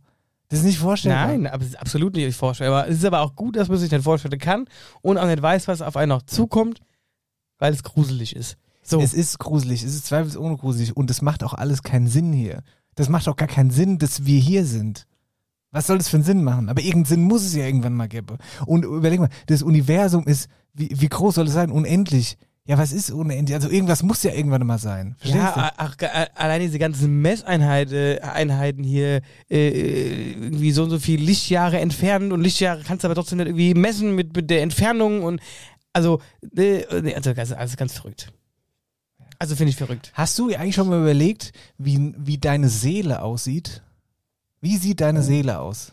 Speaker 1: Das ist nicht vorstellbar.
Speaker 4: Nein, aber es ist absolut nicht vorstellbar. Es ist aber auch gut, dass man sich nicht vorstellen kann und auch nicht weiß, was auf einen noch zukommt, weil es gruselig ist. So.
Speaker 1: Es ist gruselig, es ist zweifelsohne gruselig und es macht auch alles keinen Sinn hier. Das macht auch gar keinen Sinn, dass wir hier sind. Was soll das für einen Sinn machen? Aber irgendeinen Sinn muss es ja irgendwann mal geben. Und überleg mal, das Universum ist, wie groß soll es sein? Unendlich. Ja, was ist unendlich? Also irgendwas muss ja irgendwann mal sein. Verstehst du?
Speaker 4: Allein diese ganzen Messeinheiten hier, irgendwie so und so viel Lichtjahre entfernt und Lichtjahre kannst du aber trotzdem nicht irgendwie messen mit der Entfernung und also alles ganz verrückt. Also finde ich verrückt.
Speaker 1: Hast du eigentlich schon mal überlegt, wie deine Seele aussieht? Wie sieht deine Seele aus?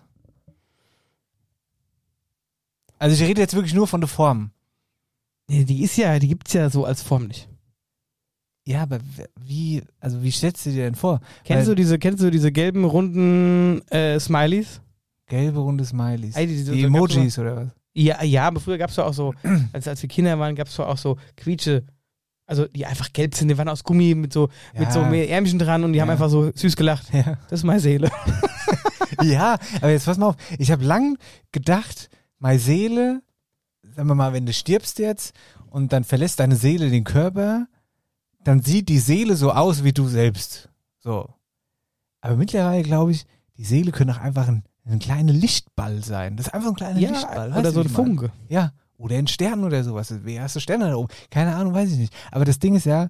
Speaker 1: Also ich rede jetzt wirklich nur von der Form.
Speaker 4: Nee, die gibt's ja so als Form nicht.
Speaker 1: Ja, aber wie stellst du dir denn vor?
Speaker 4: Kennst du diese gelben, runden Smileys?
Speaker 1: Gelbe, runde Smileys.
Speaker 4: Die
Speaker 1: Emojis oder was?
Speaker 4: Ja, aber früher gab's doch auch so, als wir Kinder waren, gab's doch auch so Quietsche, also die einfach gelb sind, die waren aus Gummi mit so mehr Ärmchen dran und die haben einfach so süß gelacht.
Speaker 1: Ja.
Speaker 4: Das ist meine Seele.
Speaker 1: Ja, aber jetzt pass mal auf. Ich habe lang gedacht, meine Seele, sagen wir mal, wenn du stirbst jetzt und dann verlässt deine Seele den Körper, dann sieht die Seele so aus wie du selbst. So. Aber mittlerweile glaube ich, die Seele könnte auch einfach ein kleiner Lichtball sein. Das ist einfach ein kleiner Lichtball.
Speaker 4: Oder so ein Funke.
Speaker 1: Ja. Oder ein Stern oder sowas. Wie hast du Sterne da oben? Keine Ahnung, weiß ich nicht. Aber das Ding ist ja,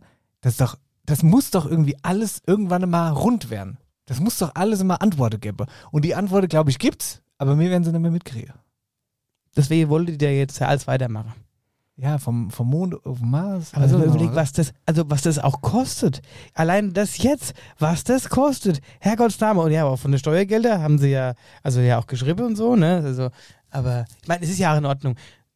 Speaker 1: das muss doch irgendwie alles irgendwann mal rund werden. Das muss doch alles immer Antworten geben. Und die Antworten, glaube ich, gibt's, aber wir werden sie nicht mehr mitkriegen.
Speaker 4: Deswegen wollte der jetzt ja alles weitermachen.
Speaker 1: Ja, vom Mond auf den Mars.
Speaker 4: Aber so überleg, was das auch kostet. Allein das jetzt, was das kostet. Herrgottsname. Und ja, aber von den Steuergeldern haben sie ja, also ja auch geschrieben und so, ne? Also, aber ich meine, es ist ja auch in Ordnung.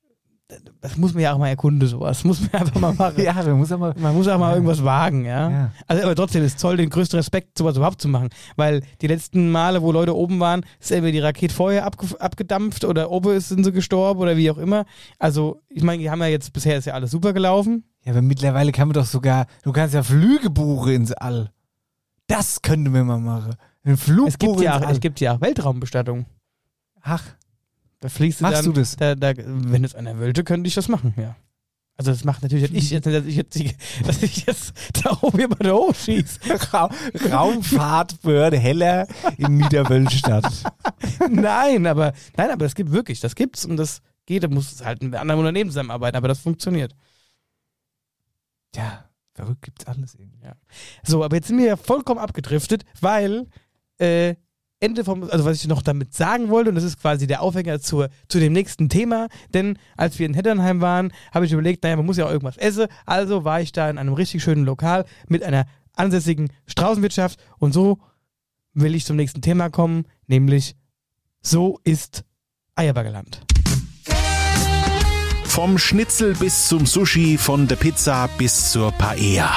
Speaker 4: Das muss man ja auch mal erkunden, sowas. Das muss man einfach mal machen.
Speaker 1: Ja, man muss auch mal
Speaker 4: irgendwas wagen, ja. Also, aber trotzdem ist toll, den größten Respekt, sowas überhaupt zu machen. Weil die letzten Male, wo Leute oben waren, ist entweder die Rakete vorher abgedampft oder oben sind sie gestorben oder wie auch immer. Also, ich meine, die haben ja jetzt, bisher ist ja alles super gelaufen.
Speaker 1: Ja, aber mittlerweile kann man doch sogar, du kannst ja Flüge buchen ins All. Das könnte man mal machen. Ein Flug
Speaker 4: es gibt ja auch Weltraumbestattung.
Speaker 1: Ach.
Speaker 4: Da fliegst du
Speaker 1: Machst
Speaker 4: dann,
Speaker 1: du das?
Speaker 4: Wenn es einer wollte, könnte ich das machen, ja. Also das macht natürlich nicht ich, dass ich jetzt da oben jemand hochschieße.
Speaker 1: Raumfahrtbehörde Heller in Niederwölstadt.
Speaker 4: Nein, aber das gibt wirklich, das gibt's und das geht, da muss es halt mit anderen Unternehmen zusammenarbeiten, aber das funktioniert.
Speaker 1: Ja, verrückt gibt's alles irgendwie.
Speaker 4: Ja. So, aber jetzt sind wir ja vollkommen abgedriftet, weil also was ich noch damit sagen wollte, und das ist quasi der Aufhänger zu dem nächsten Thema, denn als wir in Heddernheim waren, habe ich überlegt, naja, man muss ja auch irgendwas essen, also war ich da in einem richtig schönen Lokal mit einer ansässigen Straußenwirtschaft und so will ich zum nächsten Thema kommen, nämlich so ist Eierbaggerland.
Speaker 6: Vom Schnitzel bis zum Sushi, von der Pizza bis zur Paella.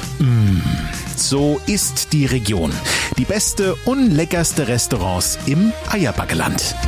Speaker 6: So ist die Region. Die beste und leckerste Restaurants im Eierbaggerland.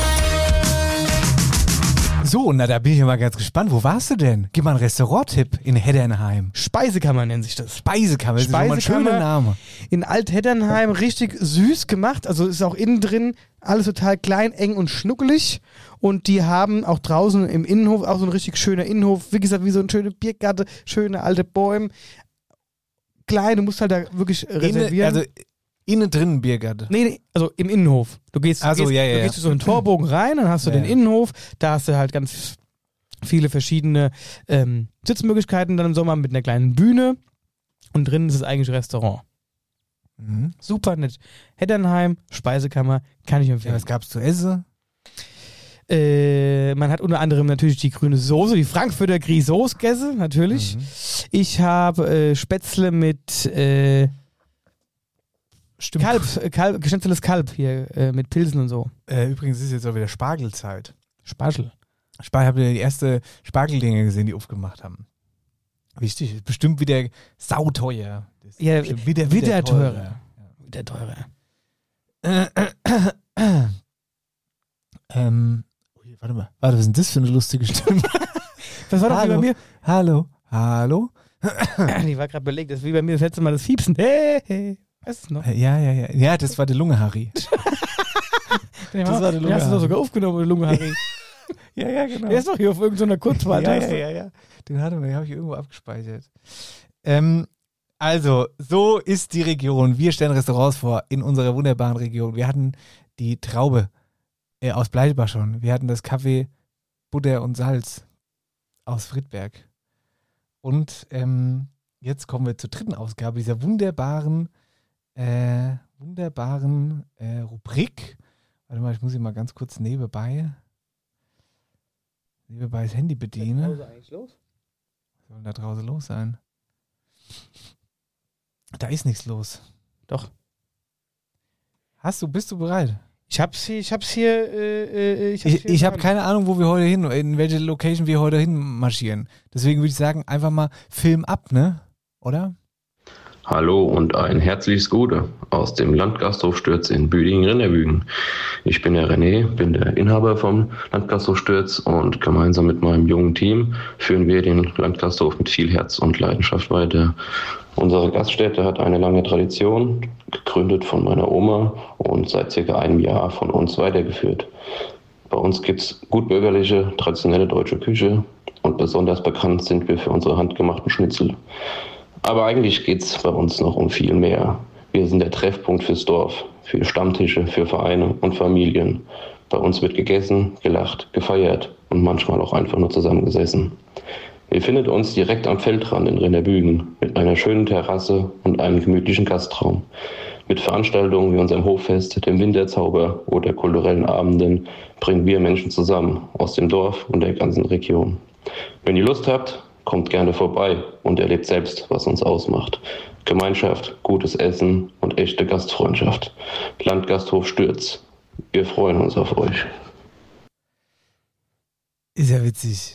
Speaker 1: So, na da bin ich mal ganz gespannt. Wo warst du denn? Gib mal einen Restaurant-Tipp in Heddernheim.
Speaker 4: Speisekammer nennt sich das.
Speaker 1: Speisekammer, das ist schon mal ein schöner Name.
Speaker 4: In Alt-Heddernheim richtig süß gemacht. Also ist auch innen drin alles total klein, eng und schnuckelig. Und die haben auch draußen im Innenhof auch so ein richtig schöner Innenhof. Wie gesagt, wie so ein schöner Biergarten, schöne alte Bäume. Klein, du musst halt da wirklich reservieren.
Speaker 1: Innen drin ein Biergarten?
Speaker 4: Nee, also im Innenhof. Du gehst durch so einen Torbogen rein, dann hast du den Innenhof, da hast du halt ganz viele verschiedene Sitzmöglichkeiten dann im Sommer mit einer kleinen Bühne und drinnen ist es eigentlich ein Restaurant.
Speaker 1: Mhm.
Speaker 4: Super nett. Heddernheim, Speisekammer, kann ich empfehlen.
Speaker 1: Ja, was gab's zu essen?
Speaker 4: Man hat unter anderem natürlich die grüne Soße, die Frankfurter Grisauce gegessen, natürlich. Mhm. Ich habe Spätzle mit geschnetzeltes Kalb hier mit Pilsen und so.
Speaker 1: Übrigens ist jetzt auch wieder Spargelzeit.
Speaker 4: Spargel.
Speaker 1: Ich habe die erste Spargeldinger gesehen, die aufgemacht haben. Wichtig, ist bestimmt wieder sauteuer.
Speaker 4: Ja, wieder teurer. Wieder teurer.
Speaker 1: Warte mal. Was ist denn das für eine lustige Stimme?
Speaker 4: Was war doch wie bei mir?
Speaker 1: Hallo?
Speaker 4: Die war gerade belegt. Das ist wie bei mir das letzte Mal das Fiepsen. Hey. Weißt du noch?
Speaker 1: Ja. Ja, das war der Lunge, Harry.
Speaker 4: Das war der Lunge. Den hast du doch sogar aufgenommen, der Lunge Harry.
Speaker 1: Ja, genau.
Speaker 4: Der ist doch hier auf irgendeiner Kurzwahl.
Speaker 1: Ja. Den habe ich irgendwo abgespeichert. Also, so ist die Region. Wir stellen Restaurants vor in unserer wunderbaren Region. Wir hatten die Traube aus Bleichbach schon. Wir hatten das Kaffee Butter und Salz aus Friedberg. Und jetzt kommen wir zur dritten Ausgabe dieser wunderbaren Rubrik. Warte mal, ich muss hier mal ganz kurz nebenbei das Handy bedienen. Was soll da draußen los sein? Da ist nichts los.
Speaker 4: Doch.
Speaker 1: Bist du bereit?
Speaker 4: Ich hab's hier.
Speaker 1: Ich habe keine Ahnung, wo wir heute hin, in welche Location wir heute hin marschieren. Deswegen würde ich sagen, einfach mal Film ab, ne? Oder?
Speaker 7: Hallo und ein herzliches Gute aus dem Landgasthof Stürz in Büdingen-Rinderbügen. Ich bin der René, bin der Inhaber vom Landgasthof Stürz und gemeinsam mit meinem jungen Team führen wir den Landgasthof mit viel Herz und Leidenschaft weiter. Unsere Gaststätte hat eine lange Tradition, gegründet von meiner Oma und seit circa einem Jahr von uns weitergeführt. Bei uns gibt's gutbürgerliche, traditionelle deutsche Küche und besonders bekannt sind wir für unsere handgemachten Schnitzel. Aber eigentlich geht's bei uns noch um viel mehr. Wir sind der Treffpunkt fürs Dorf, für Stammtische, für Vereine und Familien. Bei uns wird gegessen, gelacht, gefeiert und manchmal auch einfach nur zusammengesessen. Ihr findet uns direkt am Feldrand in Rinderbügen mit einer schönen Terrasse und einem gemütlichen Gastraum. Mit Veranstaltungen wie unserem Hoffest, dem Winterzauber oder kulturellen Abenden bringen wir Menschen zusammen aus dem Dorf und der ganzen Region. Wenn ihr Lust habt, kommt gerne vorbei und erlebt selbst, was uns ausmacht. Gemeinschaft, gutes Essen und echte Gastfreundschaft. Landgasthof Stürz. Wir freuen uns auf euch.
Speaker 1: Ist ja witzig.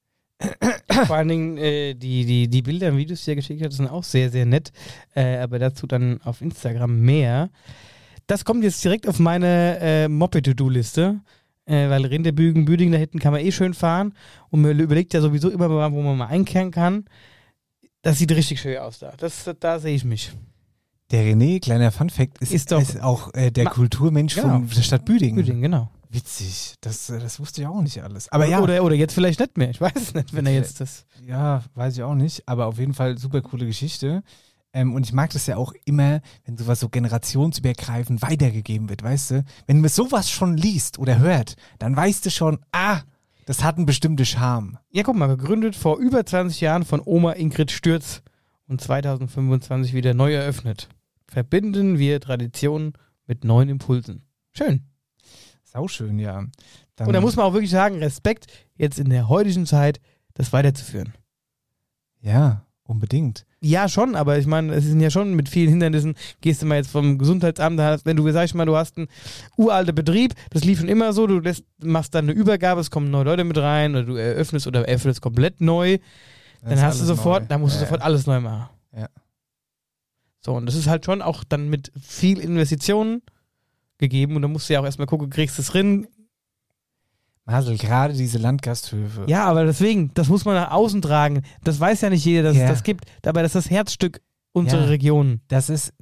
Speaker 4: Vor allen Dingen die Bilder und Videos, die er geschickt hat, sind auch sehr, sehr nett. Aber dazu dann auf Instagram mehr. Das kommt jetzt direkt auf meine Moped-To-Do-Liste. Weil Rinderbügen, Büdingen da hinten kann man schön fahren und man überlegt ja sowieso immer mal, wo man mal einkehren kann. Das sieht richtig schön aus da. Da sehe ich mich.
Speaker 1: Der René, kleiner Funfact, ist auch der Kulturmensch von der Stadt Büdingen.
Speaker 4: Büdingen, genau.
Speaker 1: Witzig, das wusste ich auch nicht alles. Aber
Speaker 4: oder jetzt vielleicht nicht mehr, ich weiß es nicht, wenn er jetzt das...
Speaker 1: Ja, weiß ich auch nicht, aber auf jeden Fall super coole Geschichte. Und ich mag das ja auch immer, wenn sowas so generationsübergreifend weitergegeben wird, weißt du? Wenn man sowas schon liest oder hört, dann weißt du schon, das hat einen bestimmten Charme.
Speaker 4: Ja, guck mal, gegründet vor über 20 Jahren von Oma Ingrid Stürz und 2025 wieder neu eröffnet. Verbinden wir Traditionen mit neuen Impulsen. Schön.
Speaker 1: Sauschön, ja.
Speaker 4: Und da muss man auch wirklich sagen, Respekt, jetzt in der heutigen Zeit, das weiterzuführen.
Speaker 1: Ja, unbedingt.
Speaker 4: Ja, schon, aber ich meine, es sind ja schon mit vielen Hindernissen, gehst du mal jetzt vom Gesundheitsamt, wenn du, sag ich mal, du hast einen uralten Betrieb, das lief schon immer so, du machst dann eine Übergabe, es kommen neue Leute mit rein, oder du eröffnest komplett neu, dann hast du sofort, da musst du sofort alles neu machen.
Speaker 1: Ja.
Speaker 4: So, und das ist halt schon auch dann mit viel Investitionen gegeben und da musst du ja auch erstmal gucken, kriegst du es drin.
Speaker 1: Marcel, gerade diese Landgasthöfe.
Speaker 4: Ja, aber deswegen, das muss man nach außen tragen. Das weiß ja nicht jeder, dass es das gibt, aber das ist das Herzstück unserer Region.
Speaker 1: Das ist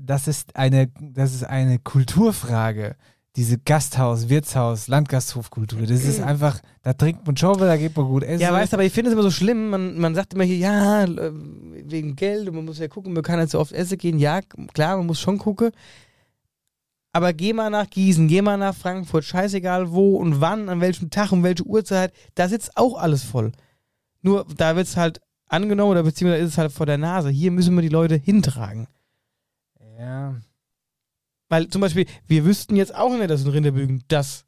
Speaker 1: eine Kulturfrage. Diese Gasthaus, Wirtshaus, Landgasthofkultur. Das ist einfach, da trinkt man Schauber, da geht man gut essen.
Speaker 4: Ja, weißt du, aber ich finde es immer so schlimm, man sagt immer hier, ja, wegen Geld und man muss ja gucken, man kann halt so oft essen gehen. Ja, klar, man muss schon gucken. Aber geh mal nach Gießen, geh mal nach Frankfurt, scheißegal wo und wann, an welchem Tag, um welche Uhrzeit, da sitzt auch alles voll. Nur, da wird es halt angenommen oder beziehungsweise ist es halt vor der Nase. Hier müssen wir die Leute hintragen.
Speaker 1: Ja.
Speaker 4: Weil zum Beispiel, wir wüssten jetzt auch nicht, dass in Rinderbügen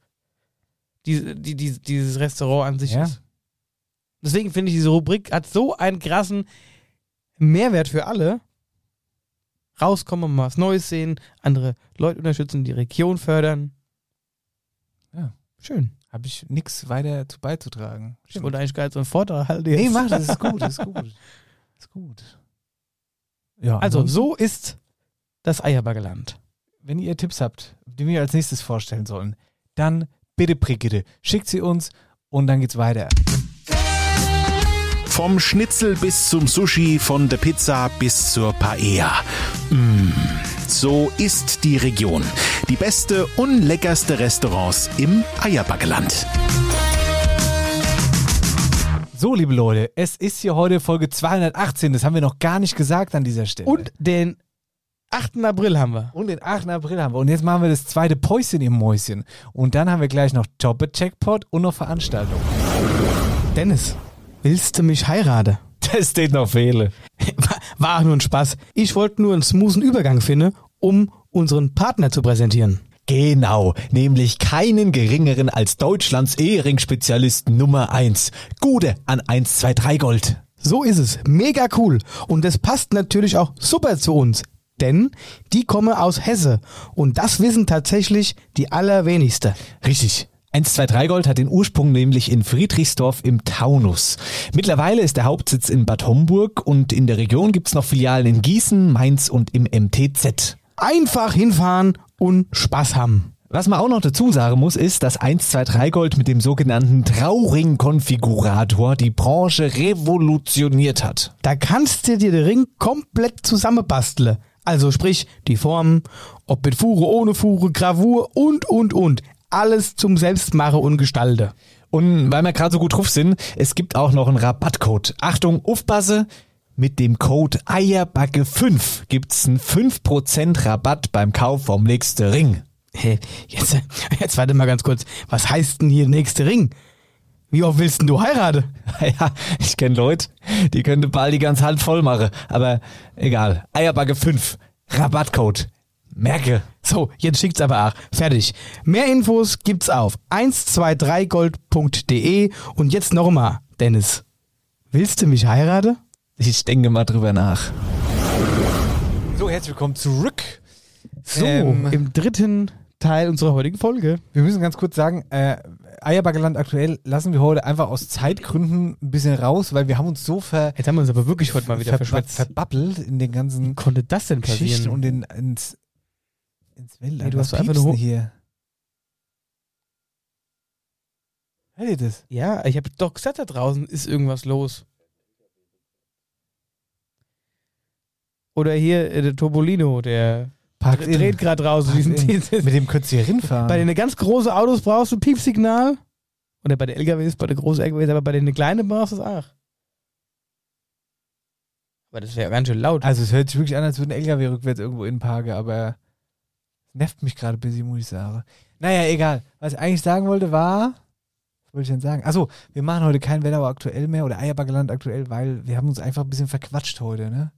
Speaker 4: dieses Restaurant an sich ist. Deswegen finde ich, diese Rubrik hat so einen krassen Mehrwert für alle. Rauskommen, mal was Neues sehen, andere Leute unterstützen, die Region fördern.
Speaker 1: Ja.
Speaker 4: Schön.
Speaker 1: Habe ich nichts weiter zu beizutragen.
Speaker 4: Ich wollte eigentlich gar nicht so einen Vortrag halten. Jetzt.
Speaker 1: Nee, mach das, ist gut, ist gut. Ist gut. Ja,
Speaker 4: also, so ist das Eierbaggerland.
Speaker 1: Wenn ihr Tipps habt, die wir als nächstes vorstellen sollen, dann bitte Brigitte, schickt sie uns und dann geht's weiter.
Speaker 6: Vom Schnitzel bis zum Sushi, von der Pizza bis zur Paella. so ist die Region. Die beste und leckerste Restaurants im Eierbackeland.
Speaker 1: So, liebe Leute, es ist hier heute Folge 218. Das haben wir noch gar nicht gesagt an dieser Stelle.
Speaker 4: Und den 8. April haben wir.
Speaker 1: Und den 8. April haben wir. Und jetzt machen wir das zweite Päuschen im Mäuschen. Und dann haben wir gleich noch Jobbe-Checkpot und noch Veranstaltung.
Speaker 4: Dennis, willst du mich heiraten?
Speaker 1: Das steht noch Fehle.
Speaker 4: War auch nur ein Spaß. Ich wollte nur einen smoothen Übergang finden, um unseren Partner zu präsentieren.
Speaker 1: Genau, nämlich keinen geringeren als Deutschlands Ehering-Spezialisten Nummer 1. Gude an 123 Gold.
Speaker 4: So ist es. Mega cool. Und das passt natürlich auch super zu uns. Denn die kommen aus Hesse. Und das wissen tatsächlich die allerwenigsten.
Speaker 1: Richtig. 123 Gold hat den Ursprung nämlich in Friedrichsdorf im Taunus. Mittlerweile ist der Hauptsitz in Bad Homburg und in der Region gibt's noch Filialen in Gießen, Mainz und im MTZ.
Speaker 4: Einfach hinfahren und Spaß haben.
Speaker 1: Was man auch noch dazu sagen muss, ist, dass 123 Gold mit dem sogenannten Trauring-Konfigurator die Branche revolutioniert hat.
Speaker 4: Da kannst du dir den Ring komplett zusammenbasteln. Also sprich, die Formen, ob mit Fuhre, ohne Fuhre, Gravur und. Alles zum Selbstmachen und Gestalten.
Speaker 1: Und weil wir gerade so gut drauf sind, es gibt auch noch einen Rabattcode. Achtung, aufpasse! Mit dem Code Eierbacke5 gibt's einen 5% Rabatt beim Kauf vom nächsten Ring.
Speaker 4: Hey, jetzt warte mal ganz kurz. Was heißt denn hier nächste Ring? Wie oft willst denn du heiraten?
Speaker 1: Ja, ich kenne Leute, die könnte bald die ganze Hand voll machen. Aber egal. Eierbacke5. Rabattcode. Merke.
Speaker 4: So, jetzt schickt's aber auch. Fertig. Mehr Infos gibt's auf 123gold.de. Und jetzt nochmal, Dennis. Willst du mich heiraten?
Speaker 1: Ich denke mal drüber nach. So, herzlich willkommen zurück.
Speaker 4: So, im dritten Teil unserer heutigen Folge.
Speaker 1: Wir müssen ganz kurz sagen, Eierbackeland aktuell lassen wir heute einfach aus Zeitgründen ein bisschen raus, weil wir haben uns so
Speaker 4: Jetzt haben wir uns aber wirklich heute mal wieder verschwätzt.
Speaker 1: Verbabbelt in den ganzen
Speaker 4: Wie konnte das denn passieren?
Speaker 1: Geschichten und ins Wälder.
Speaker 4: Hey, du hast
Speaker 1: Was
Speaker 4: einfach
Speaker 1: piepst
Speaker 4: nur
Speaker 1: denn hier? Hört ihr das?
Speaker 4: Ja, ich habe doch gesagt, da draußen ist irgendwas los. Oder hier der Topolino, der dreht gerade draußen.
Speaker 1: Mit dem könntest du hier hinfahren.
Speaker 4: Bei den ganz großen Autos brauchst du ein Piepsignal. Oder bei den LKWs, bei den großen LKWs, aber bei den kleinen brauchst du es auch. Aber das wäre ganz schön laut.
Speaker 1: Also es hört sich wirklich an, als würde ein LKW rückwärts irgendwo parken, aber es nervt mich gerade ein bisschen, muss ich sagen. Naja, egal. Was ich eigentlich sagen wollte war, was wollte ich denn sagen? Achso, wir machen heute kein Wetterau aktuell mehr oder Eierbackeland aktuell, weil wir haben uns einfach ein bisschen verquatscht heute, ne?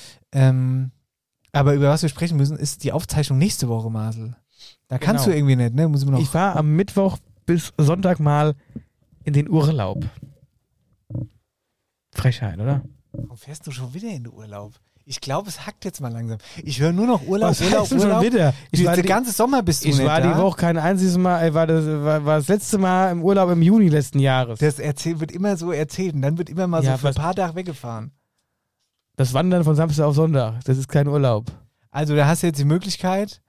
Speaker 1: Aber über was wir sprechen müssen, ist die Aufzeichnung nächste Woche, Marcel. Da kannst du irgendwie nicht, ne? Muss ich noch.
Speaker 4: Ich fahre am Mittwoch bis Sonntag mal in den Urlaub. Frechheit, oder?
Speaker 1: Warum fährst du schon wieder in den Urlaub? Ich glaube, es hackt jetzt mal langsam. Ich höre nur noch Urlaub,
Speaker 4: Was
Speaker 1: Urlaub,
Speaker 4: heißt denn schon
Speaker 1: Urlaub.
Speaker 4: wieder?
Speaker 1: Der ganze Sommer bist du
Speaker 4: Ich
Speaker 1: nicht
Speaker 4: war
Speaker 1: da.
Speaker 4: die Woche kein einziges Mal, war das letzte Mal im Urlaub im Juni letzten Jahres.
Speaker 1: Das wird immer so erzählt und dann wird immer mal
Speaker 4: Ja,
Speaker 1: so für ein paar Tage weggefahren.
Speaker 4: Das Wandern von Samstag auf Sonntag, das ist kein Urlaub.
Speaker 1: Also da hast du jetzt die Möglichkeit,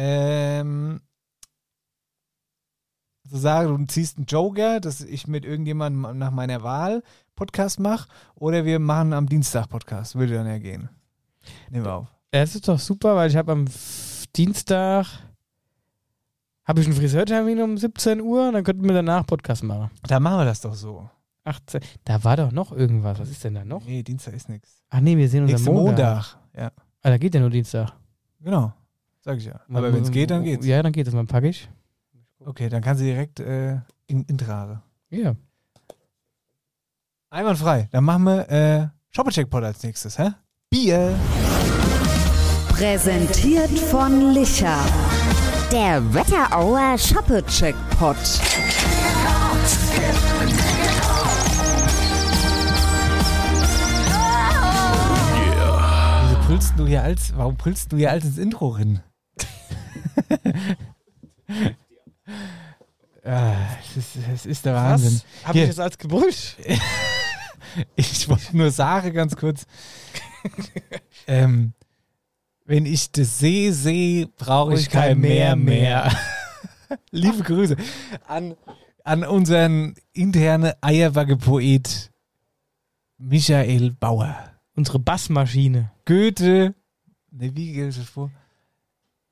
Speaker 1: zu sagen, du ziehst einen Joker, dass ich mit irgendjemandem nach meiner Wahl Podcast mache, oder wir machen am Dienstag Podcast. Würde dann ja gehen. Nehmen wir auf.
Speaker 4: Das ist doch super, weil ich habe am Dienstag habe ich einen Friseurtermin um 17 Uhr und dann könnten wir danach Podcast machen.
Speaker 1: Da machen wir das doch so.
Speaker 4: 18. Da war doch noch irgendwas. Was ist denn da noch?
Speaker 1: Nee, Dienstag ist nichts.
Speaker 4: Ach nee, wir sehen uns
Speaker 1: Nächsten
Speaker 4: am
Speaker 1: Montag. Ja,
Speaker 4: Ah, da geht ja nur Dienstag.
Speaker 1: genau. Sag ich ja. Aber wenn es geht, dann geht's.
Speaker 4: Ja, dann geht es. Dann packe ich.
Speaker 1: Okay, dann kannst du direkt in Trage.
Speaker 4: Ja.
Speaker 1: Einwandfrei. Dann machen wir Shopper-Checkpot als nächstes, hä? Bier.
Speaker 8: Präsentiert von Licher. Der Wetterauer Shopper-Checkpot.
Speaker 1: Warum brüllst du hier als ins Intro rein? Es ist der Wahnsinn.
Speaker 4: Habe ich
Speaker 1: Hier.
Speaker 4: das als gebrüllt?
Speaker 1: Ich wollte nur sagen, ganz kurz. Wenn ich das sehe, brauche ich kein mehr. Liebe Grüße an unseren internen Eierbacke-Poet Michael Bauer.
Speaker 4: Unsere Bassmaschine.
Speaker 1: Goethe, wie geht das vor?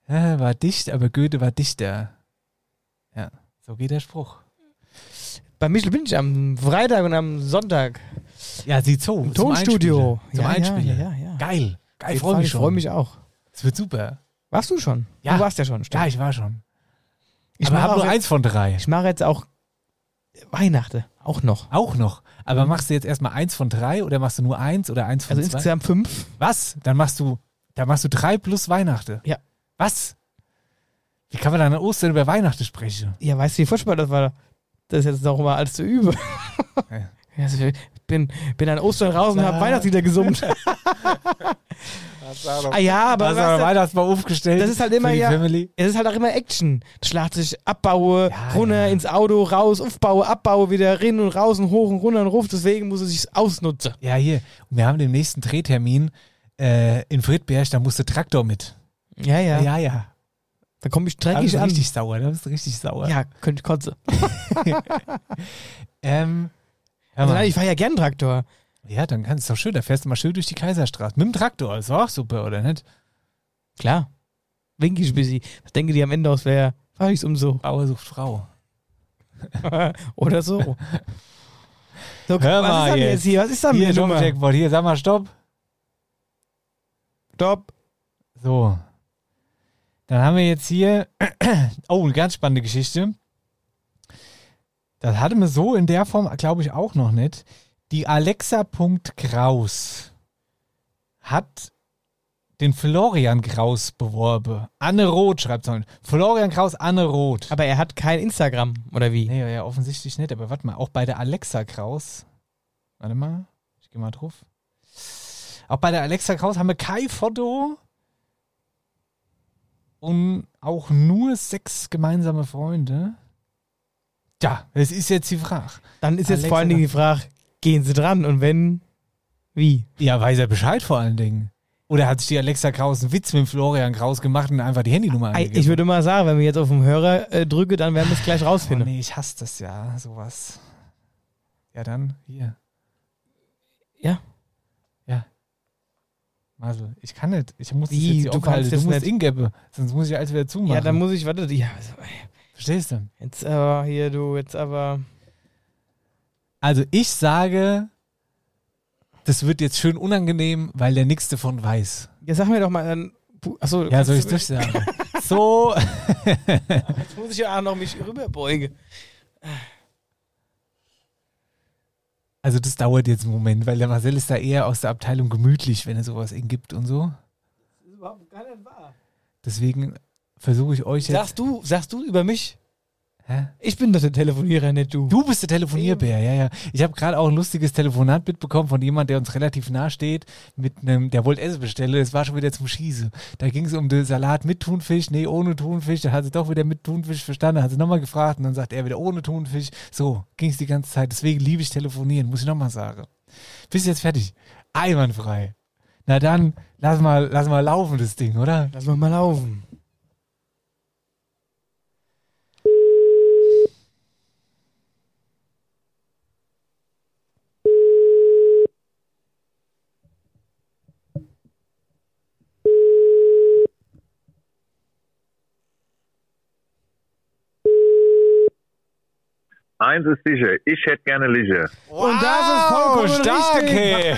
Speaker 1: War dicht, aber Goethe war dichter. Ja, so geht der Spruch.
Speaker 4: Bei Michel bin ich am Freitag und am Sonntag.
Speaker 1: Ja, sieht so.
Speaker 4: Im Tonstudio.
Speaker 1: Zum Einspielen.
Speaker 4: Ja.
Speaker 1: Geil. Ich freue mich schon.
Speaker 4: Ich freue mich auch.
Speaker 1: Es wird super.
Speaker 4: Warst du schon?
Speaker 1: Ja.
Speaker 4: Du warst ja schon. Stimmt.
Speaker 1: Ja, ich war schon.
Speaker 4: Ich
Speaker 1: aber habe nur
Speaker 4: jetzt,
Speaker 1: 1 von 3.
Speaker 4: Ich mache jetzt auch Weihnachten. Auch noch.
Speaker 1: Auch noch. Aber machst du jetzt erstmal 1 von 3 oder machst du nur 1 oder 1 von 2?
Speaker 4: Also insgesamt 5.
Speaker 1: Was? Dann machst du 3 plus Weihnachten.
Speaker 4: Ja.
Speaker 1: Was? Wie kann man dann an Ostern über Weihnachten sprechen?
Speaker 4: Ja, weißt du, wie furchtbar das war? Das ist jetzt noch mal alles zu üben.
Speaker 1: Ja.
Speaker 4: Also ich bin an Ostern raus und habe Weihnachtslieder gesummt. Ja, aber
Speaker 1: hast du Weihnachtsbaum aufgestellt?
Speaker 4: Das ist halt immer es ist halt auch immer Action. Schlag sich, abbaue, runter ins Auto, raus, aufbaue, abbaue, wieder rein und raus und hoch und runter und ruf. Deswegen muss es sich ausnutzen.
Speaker 1: Ja, hier. Und wir haben den nächsten Drehtermin in Friedberg, da musste Traktor mit.
Speaker 4: Ja. Da komme ich dreckig an.
Speaker 1: Richtig sauer, da bist du richtig sauer.
Speaker 4: Ja, könnte ich kotzen.
Speaker 1: Also
Speaker 4: nein, ich fahre ja gern Traktor.
Speaker 1: Ja, dann kann es doch schön. Da fährst du mal schön durch die Kaiserstraße. Mit dem Traktor, ist auch super, oder nicht?
Speaker 4: Klar. Wink ich busy. Was denke die am Ende aus, wer fahre ich es um so?
Speaker 1: Bauer sucht Frau.
Speaker 4: Oder so. So,
Speaker 1: Hör
Speaker 4: was
Speaker 1: mal
Speaker 4: ist denn jetzt hier? Was ist denn
Speaker 1: hier,
Speaker 4: mit der Nummer?
Speaker 1: Jackpot. Hier, sag mal Stopp.
Speaker 4: Stopp.
Speaker 1: So. Dann haben wir jetzt hier, eine ganz spannende Geschichte. Das hatte man so in der Form, glaube ich, auch noch nicht. Die Alexa.Kraus hat den Florian Kraus beworben. Anne Roth schreibt es. Florian Kraus, Anne Roth.
Speaker 4: Aber er hat kein Instagram, oder wie?
Speaker 1: Nee, ja, offensichtlich nicht. Aber warte mal, auch bei der Alexa Kraus. Warte mal, ich gehe mal drauf. Auch bei der Alexa Kraus haben wir kein Foto. Und auch nur 6 gemeinsame Freunde. Ja, das ist jetzt die Frage.
Speaker 4: Dann ist jetzt vor allen Dingen die Frage, gehen sie dran? Und wenn, wie?
Speaker 1: Ja, weiß er Bescheid vor allen Dingen. Oder hat sich die Alexa Kraus einen Witz mit dem Florian Kraus gemacht und einfach die Handynummer angegeben?
Speaker 4: Ich würde mal sagen, wenn wir jetzt auf den Hörer drücke, dann werden wir es gleich rausfinden.
Speaker 1: Oh nee, ich hasse das ja, sowas. Ja, dann hier.
Speaker 4: Ja.
Speaker 1: Ja. Marcel, ich kann nicht. Ich muss
Speaker 4: Wie?
Speaker 1: das
Speaker 4: Du kannst
Speaker 1: jetzt
Speaker 4: das
Speaker 1: musst
Speaker 4: nicht.
Speaker 1: ingeben, sonst muss ich alles wieder zumachen.
Speaker 4: Ja, dann muss ich, warte, ja.
Speaker 1: Verstehst du?
Speaker 4: Jetzt aber, hier, du, jetzt aber.
Speaker 1: Also ich sage, das wird jetzt schön unangenehm, weil der nichts davon weiß.
Speaker 4: Ja, sag mir doch mal, dann. Achso,
Speaker 1: ja, soll ich es durchsagen? So.
Speaker 4: Jetzt muss ich ja auch noch mich rüberbeugen.
Speaker 1: Also das dauert jetzt einen Moment, weil der Marcel ist da eher aus der Abteilung gemütlich, wenn er sowas gibt und so.
Speaker 4: Das ist überhaupt gar nicht wahr.
Speaker 1: Deswegen versuche ich euch jetzt...
Speaker 4: Sagst du über mich?
Speaker 1: Hä?
Speaker 4: Ich bin doch der Telefonierer, nicht du.
Speaker 1: Du bist der Telefonierbär, ja. Ich habe gerade auch ein lustiges Telefonat mitbekommen von jemandem, der uns relativ nah steht, der wollte Essen bestellen, das war schon wieder zum Schießen. Da ging es um den Salat mit Thunfisch, nee, ohne Thunfisch, da hat sie doch wieder mit Thunfisch verstanden, hat sie nochmal gefragt und dann sagt er wieder ohne Thunfisch. So, ging es die ganze Zeit, deswegen liebe ich telefonieren, muss ich nochmal sagen. Bist du jetzt fertig? Einwandfrei. Na dann, lass mal laufen, das Ding, oder?
Speaker 4: Lass mal laufen.
Speaker 9: Eins ist sicher, ich hätte gerne Licher.
Speaker 4: Wow, und das ist vollkommen
Speaker 1: stark,
Speaker 4: richtig.
Speaker 1: hey.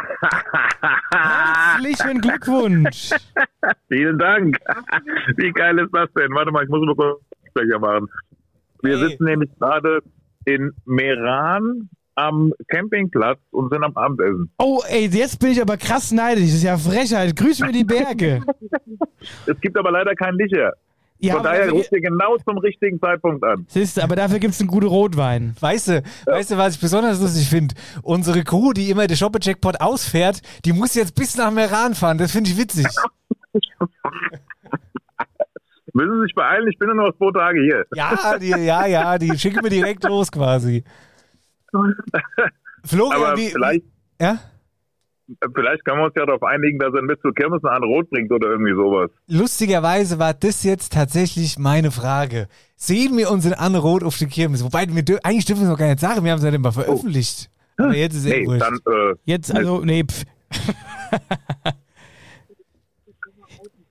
Speaker 4: Herzlichen Glückwunsch.
Speaker 9: Vielen Dank. Wie geil ist das denn? Warte mal, ich muss mal kurz Sprecher machen. Wir sitzen nämlich gerade in Meran am Campingplatz und sind am Abendessen.
Speaker 4: Oh, ey, jetzt bin ich aber krass neidisch. Das ist ja Frechheit. Grüß mir die Berge.
Speaker 9: Es gibt aber leider kein Licher.
Speaker 4: Ja,
Speaker 9: von daher ruft ihr genau zum richtigen Zeitpunkt an.
Speaker 4: Siehst du, aber dafür gibt es einen guten Rotwein.
Speaker 1: Weißt du, was ich besonders lustig finde? Unsere Crew, die immer den Shopper-Jackpot ausfährt, die muss jetzt bis nach Meran fahren. Das finde ich witzig.
Speaker 9: Müssen Sie sich beeilen, ich bin nur noch 2 Tage hier.
Speaker 1: Ja, die schicken wir direkt los quasi. Florian,
Speaker 9: aber vielleicht können wir uns ja darauf einigen, dass er mit zur Kirmes eine andere Rot bringt oder irgendwie sowas.
Speaker 1: Lustigerweise war das jetzt tatsächlich meine Frage. Sehen wir unseren Anne Roth auf der Kirmes? Wobei, eigentlich dürfen wir es noch gar nicht sagen, wir haben es ja nicht mal veröffentlicht. Aber jetzt ist es wurscht.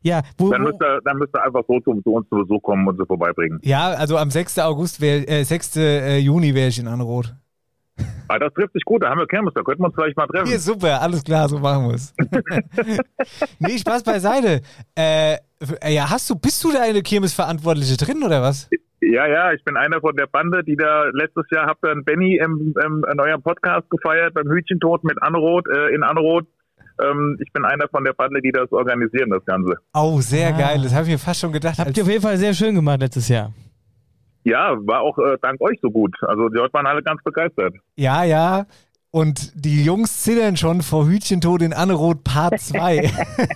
Speaker 4: Ja,
Speaker 9: Dann müsst ihr einfach so zu uns zu Besuch kommen und sie vorbeibringen.
Speaker 1: Ja, also am 6. Juni wäre ich in Anrot.
Speaker 9: Ah, das trifft sich gut, da haben wir Kirmes, da könnten wir uns vielleicht mal treffen.
Speaker 1: Hier, super, alles klar, so machen wir es. Nee, Spaß beiseite. Bist du da eine Kirmesverantwortliche drin, oder was?
Speaker 9: Ja, ich bin einer von der Bande, die da letztes Jahr habt ihr einen Benny in eurem Podcast gefeiert, beim Hütchentod mit Anrot, in Anrot. Ich bin einer von der Bande, die das organisieren, das Ganze.
Speaker 1: Oh, sehr geil, das habe ich mir fast schon gedacht.
Speaker 4: Habt ihr auf jeden Fall sehr schön gemacht letztes Jahr.
Speaker 9: Ja, war auch dank euch so gut. Also die Leute waren alle ganz begeistert.
Speaker 1: Ja. Und die Jungs zittern schon vor Hütchentod in Anrot Part 2.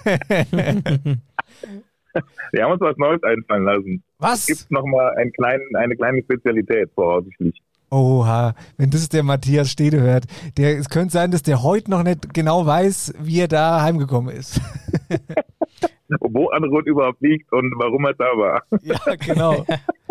Speaker 9: Wir haben uns was Neues einfallen lassen.
Speaker 1: Was?
Speaker 9: Es gibt nochmal eine kleine Spezialität voraussichtlich.
Speaker 1: Oha, wenn das der Matthias Stede hört. Es könnte sein, dass der heute noch nicht genau weiß, wie er da heimgekommen ist.
Speaker 9: Wo Anrot überhaupt liegt und warum er da war.
Speaker 1: Ja, genau.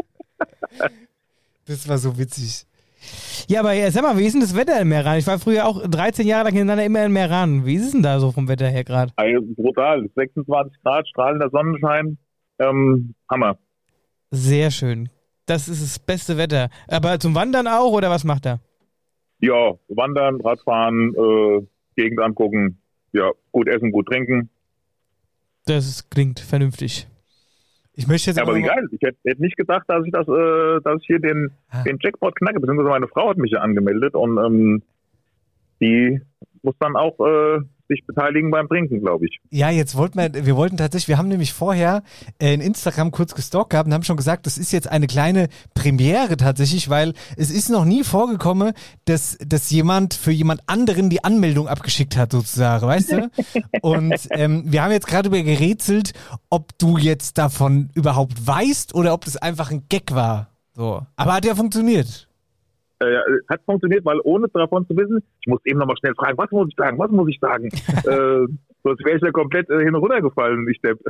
Speaker 1: Das war so witzig.
Speaker 4: Ja, aber sag mal, wie ist denn das Wetter in Meran? Ich war früher auch 13 Jahre lang hintereinander immer in Meran. Wie ist es denn da so vom Wetter her gerade?
Speaker 9: Also, brutal, 26 Grad, strahlender Sonnenschein. Hammer.
Speaker 4: Sehr schön. Das ist das beste Wetter. Aber zum Wandern auch, oder was macht er?
Speaker 9: Ja, wandern, Radfahren, Gegend angucken, ja, gut essen, gut trinken.
Speaker 4: Klingt vernünftig.
Speaker 1: Ich möchte jetzt
Speaker 9: ja, aber wie geil. Ich hätte nicht gedacht, dass ich hier den Jackpot knacke. Beziehungsweise meine Frau hat mich ja angemeldet und die muss dann auch sich beteiligen beim Trinken, glaube ich.
Speaker 1: Ja, wir haben nämlich vorher in Instagram kurz gestalkt gehabt und haben schon gesagt, das ist jetzt eine kleine Premiere tatsächlich, weil es ist noch nie vorgekommen, dass jemand für jemand anderen die Anmeldung abgeschickt hat sozusagen, weißt du? Und wir haben jetzt gerade über gerätselt, ob du jetzt davon überhaupt weißt oder ob das einfach ein Gag war. So. Aber hat ja funktioniert.
Speaker 9: Hat funktioniert, weil ohne davon zu wissen, ich muss eben nochmal schnell fragen, was muss ich sagen? Sonst wäre ich ja komplett hin und runter gefallen, ich Depp.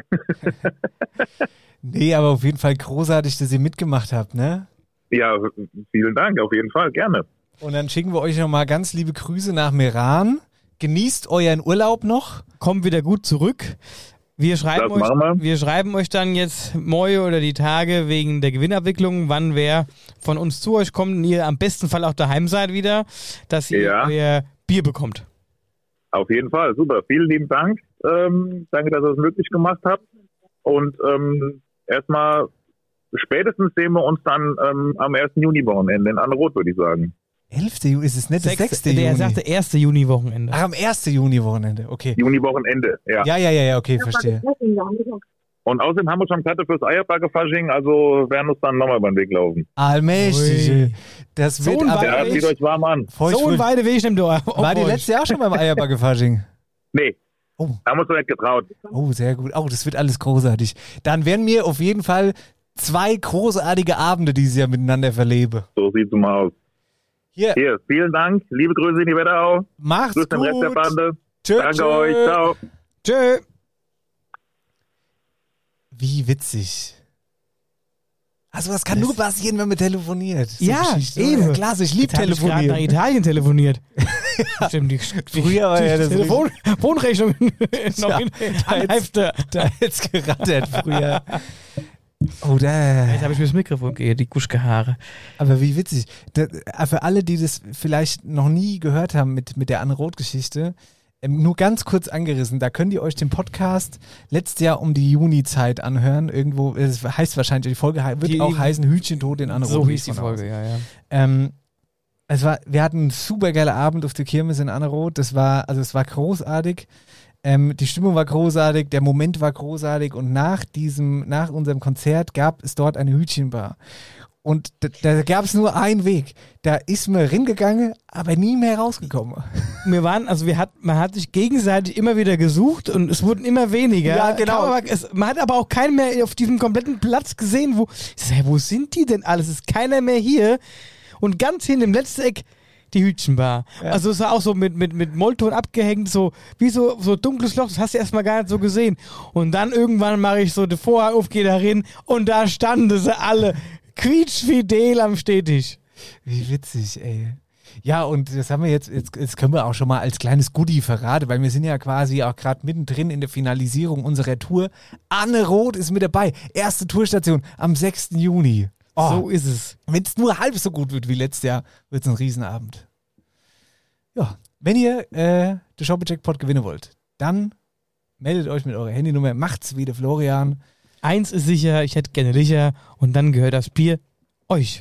Speaker 1: Nee, aber auf jeden Fall großartig, dass ihr mitgemacht habt, ne?
Speaker 9: Ja, vielen Dank, auf jeden Fall, gerne.
Speaker 1: Und dann schicken wir euch nochmal ganz liebe Grüße nach Meran. Genießt euren Urlaub noch.
Speaker 4: Kommt wieder gut zurück. Wir schreiben euch dann jetzt morgen oder die Tage wegen der Gewinnabwicklung, wann wer von uns zu euch kommt und ihr am besten Fall auch daheim seid wieder, dass ihr euer Bier bekommt.
Speaker 9: Auf jeden Fall, super. Vielen lieben Dank. Danke, dass ihr es möglich gemacht habt. Und erstmal spätestens sehen wir uns dann am 1. Juni-Wochenende in Anrot, würde ich sagen.
Speaker 1: 11. Juni, ist es nicht das 6. Juni?
Speaker 4: Der sagte 1. Juni-Wochenende.
Speaker 1: Ach, am 1. Juni-Wochenende, okay.
Speaker 9: Juni-Wochenende, ja.
Speaker 1: Ja, okay, verstehe.
Speaker 9: Und außerdem haben wir schon Karte fürs Eierbacke-Fasching, also werden uns dann nochmal über den Weg laufen.
Speaker 1: Allmächtig. Das wird
Speaker 4: so
Speaker 1: aber
Speaker 9: zieht euch warm an.
Speaker 4: So ein weite Weg nimmt ihr.
Speaker 1: War die letzte Jahr schon beim Eierbacke-Fasching?
Speaker 9: Nee. Oh. Haben uns noch nicht getraut.
Speaker 1: Oh, sehr gut. Oh, das wird alles großartig. Dann werden wir auf jeden Fall 2 großartige Abende dieses Jahr miteinander verleben.
Speaker 9: So sieht's mal aus. Hier, vielen Dank. Liebe Grüße in die Wetterau.
Speaker 1: Macht's gut.
Speaker 9: Grüß den Rest der Bande.
Speaker 1: Tschö,
Speaker 9: Danke euch. Ciao.
Speaker 4: Tschö.
Speaker 1: Wie witzig. Also das kann nur passieren, wenn man telefoniert. So
Speaker 4: ja,
Speaker 1: eben. Ja, klasse, ich liebe telefonieren.
Speaker 4: Ich habe nach Italien telefoniert. Stimmt,
Speaker 1: früher war ja das
Speaker 4: Wohnrechnung noch in
Speaker 1: Hälfte. Da jetzt gerattert früher. Oh,
Speaker 4: jetzt habe ich mir das Mikrofon gegeben, die Kuschke-Haare.
Speaker 1: Aber wie witzig. Für alle, die das vielleicht noch nie gehört haben mit der Anrot-Geschichte, nur ganz kurz angerissen, da könnt ihr euch den Podcast letztes Jahr um die Juni-Zeit anhören. Irgendwo, es heißt wahrscheinlich, die Folge wird auch heißen Hütchentod in Anrot.
Speaker 4: So hieß die Folge, ja.
Speaker 1: Wir hatten einen super geilen Abend auf der Kirmes in Anrot. Es war großartig. Die Stimmung war großartig, der Moment war großartig und nach unserem Konzert gab es dort eine Hütchenbar. Und da gab es nur einen Weg. Da ist man reingegangen, aber nie mehr rausgekommen.
Speaker 4: Man hat sich gegenseitig immer wieder gesucht und es wurden immer weniger.
Speaker 1: Ja, genau.
Speaker 4: Man hat aber auch keinen mehr auf diesem kompletten Platz gesehen, wo sind die denn alles? Ist keiner mehr hier. Und ganz hinten im letzten Eck die Hütchenbar. Ja. Also es war auch so mit Molton abgehängt, so wie so dunkles Loch, das hast du erstmal gar nicht so gesehen. Und dann irgendwann mache ich so den Vorhang auf, gehe da rein und da standen sie alle quietschfidel am Stehtisch.
Speaker 1: Wie witzig, ey. Ja, und das haben wir jetzt können wir auch schon mal als kleines Goodie verraten, weil wir sind ja quasi auch gerade mittendrin in der Finalisierung unserer Tour. Anne Roth ist mit dabei. Erste Tourstation am 6. Juni. Oh,
Speaker 4: So ist es.
Speaker 1: wenn es nur halb so gut wird wie letztes Jahr, wird es ein Riesenabend. Ja, wenn ihr den Shopper-Jackpot gewinnen wollt, dann meldet euch mit eurer Handynummer, macht's wie der Florian.
Speaker 4: Eins ist sicher, ich hätte gerne Licher und dann gehört das Bier euch.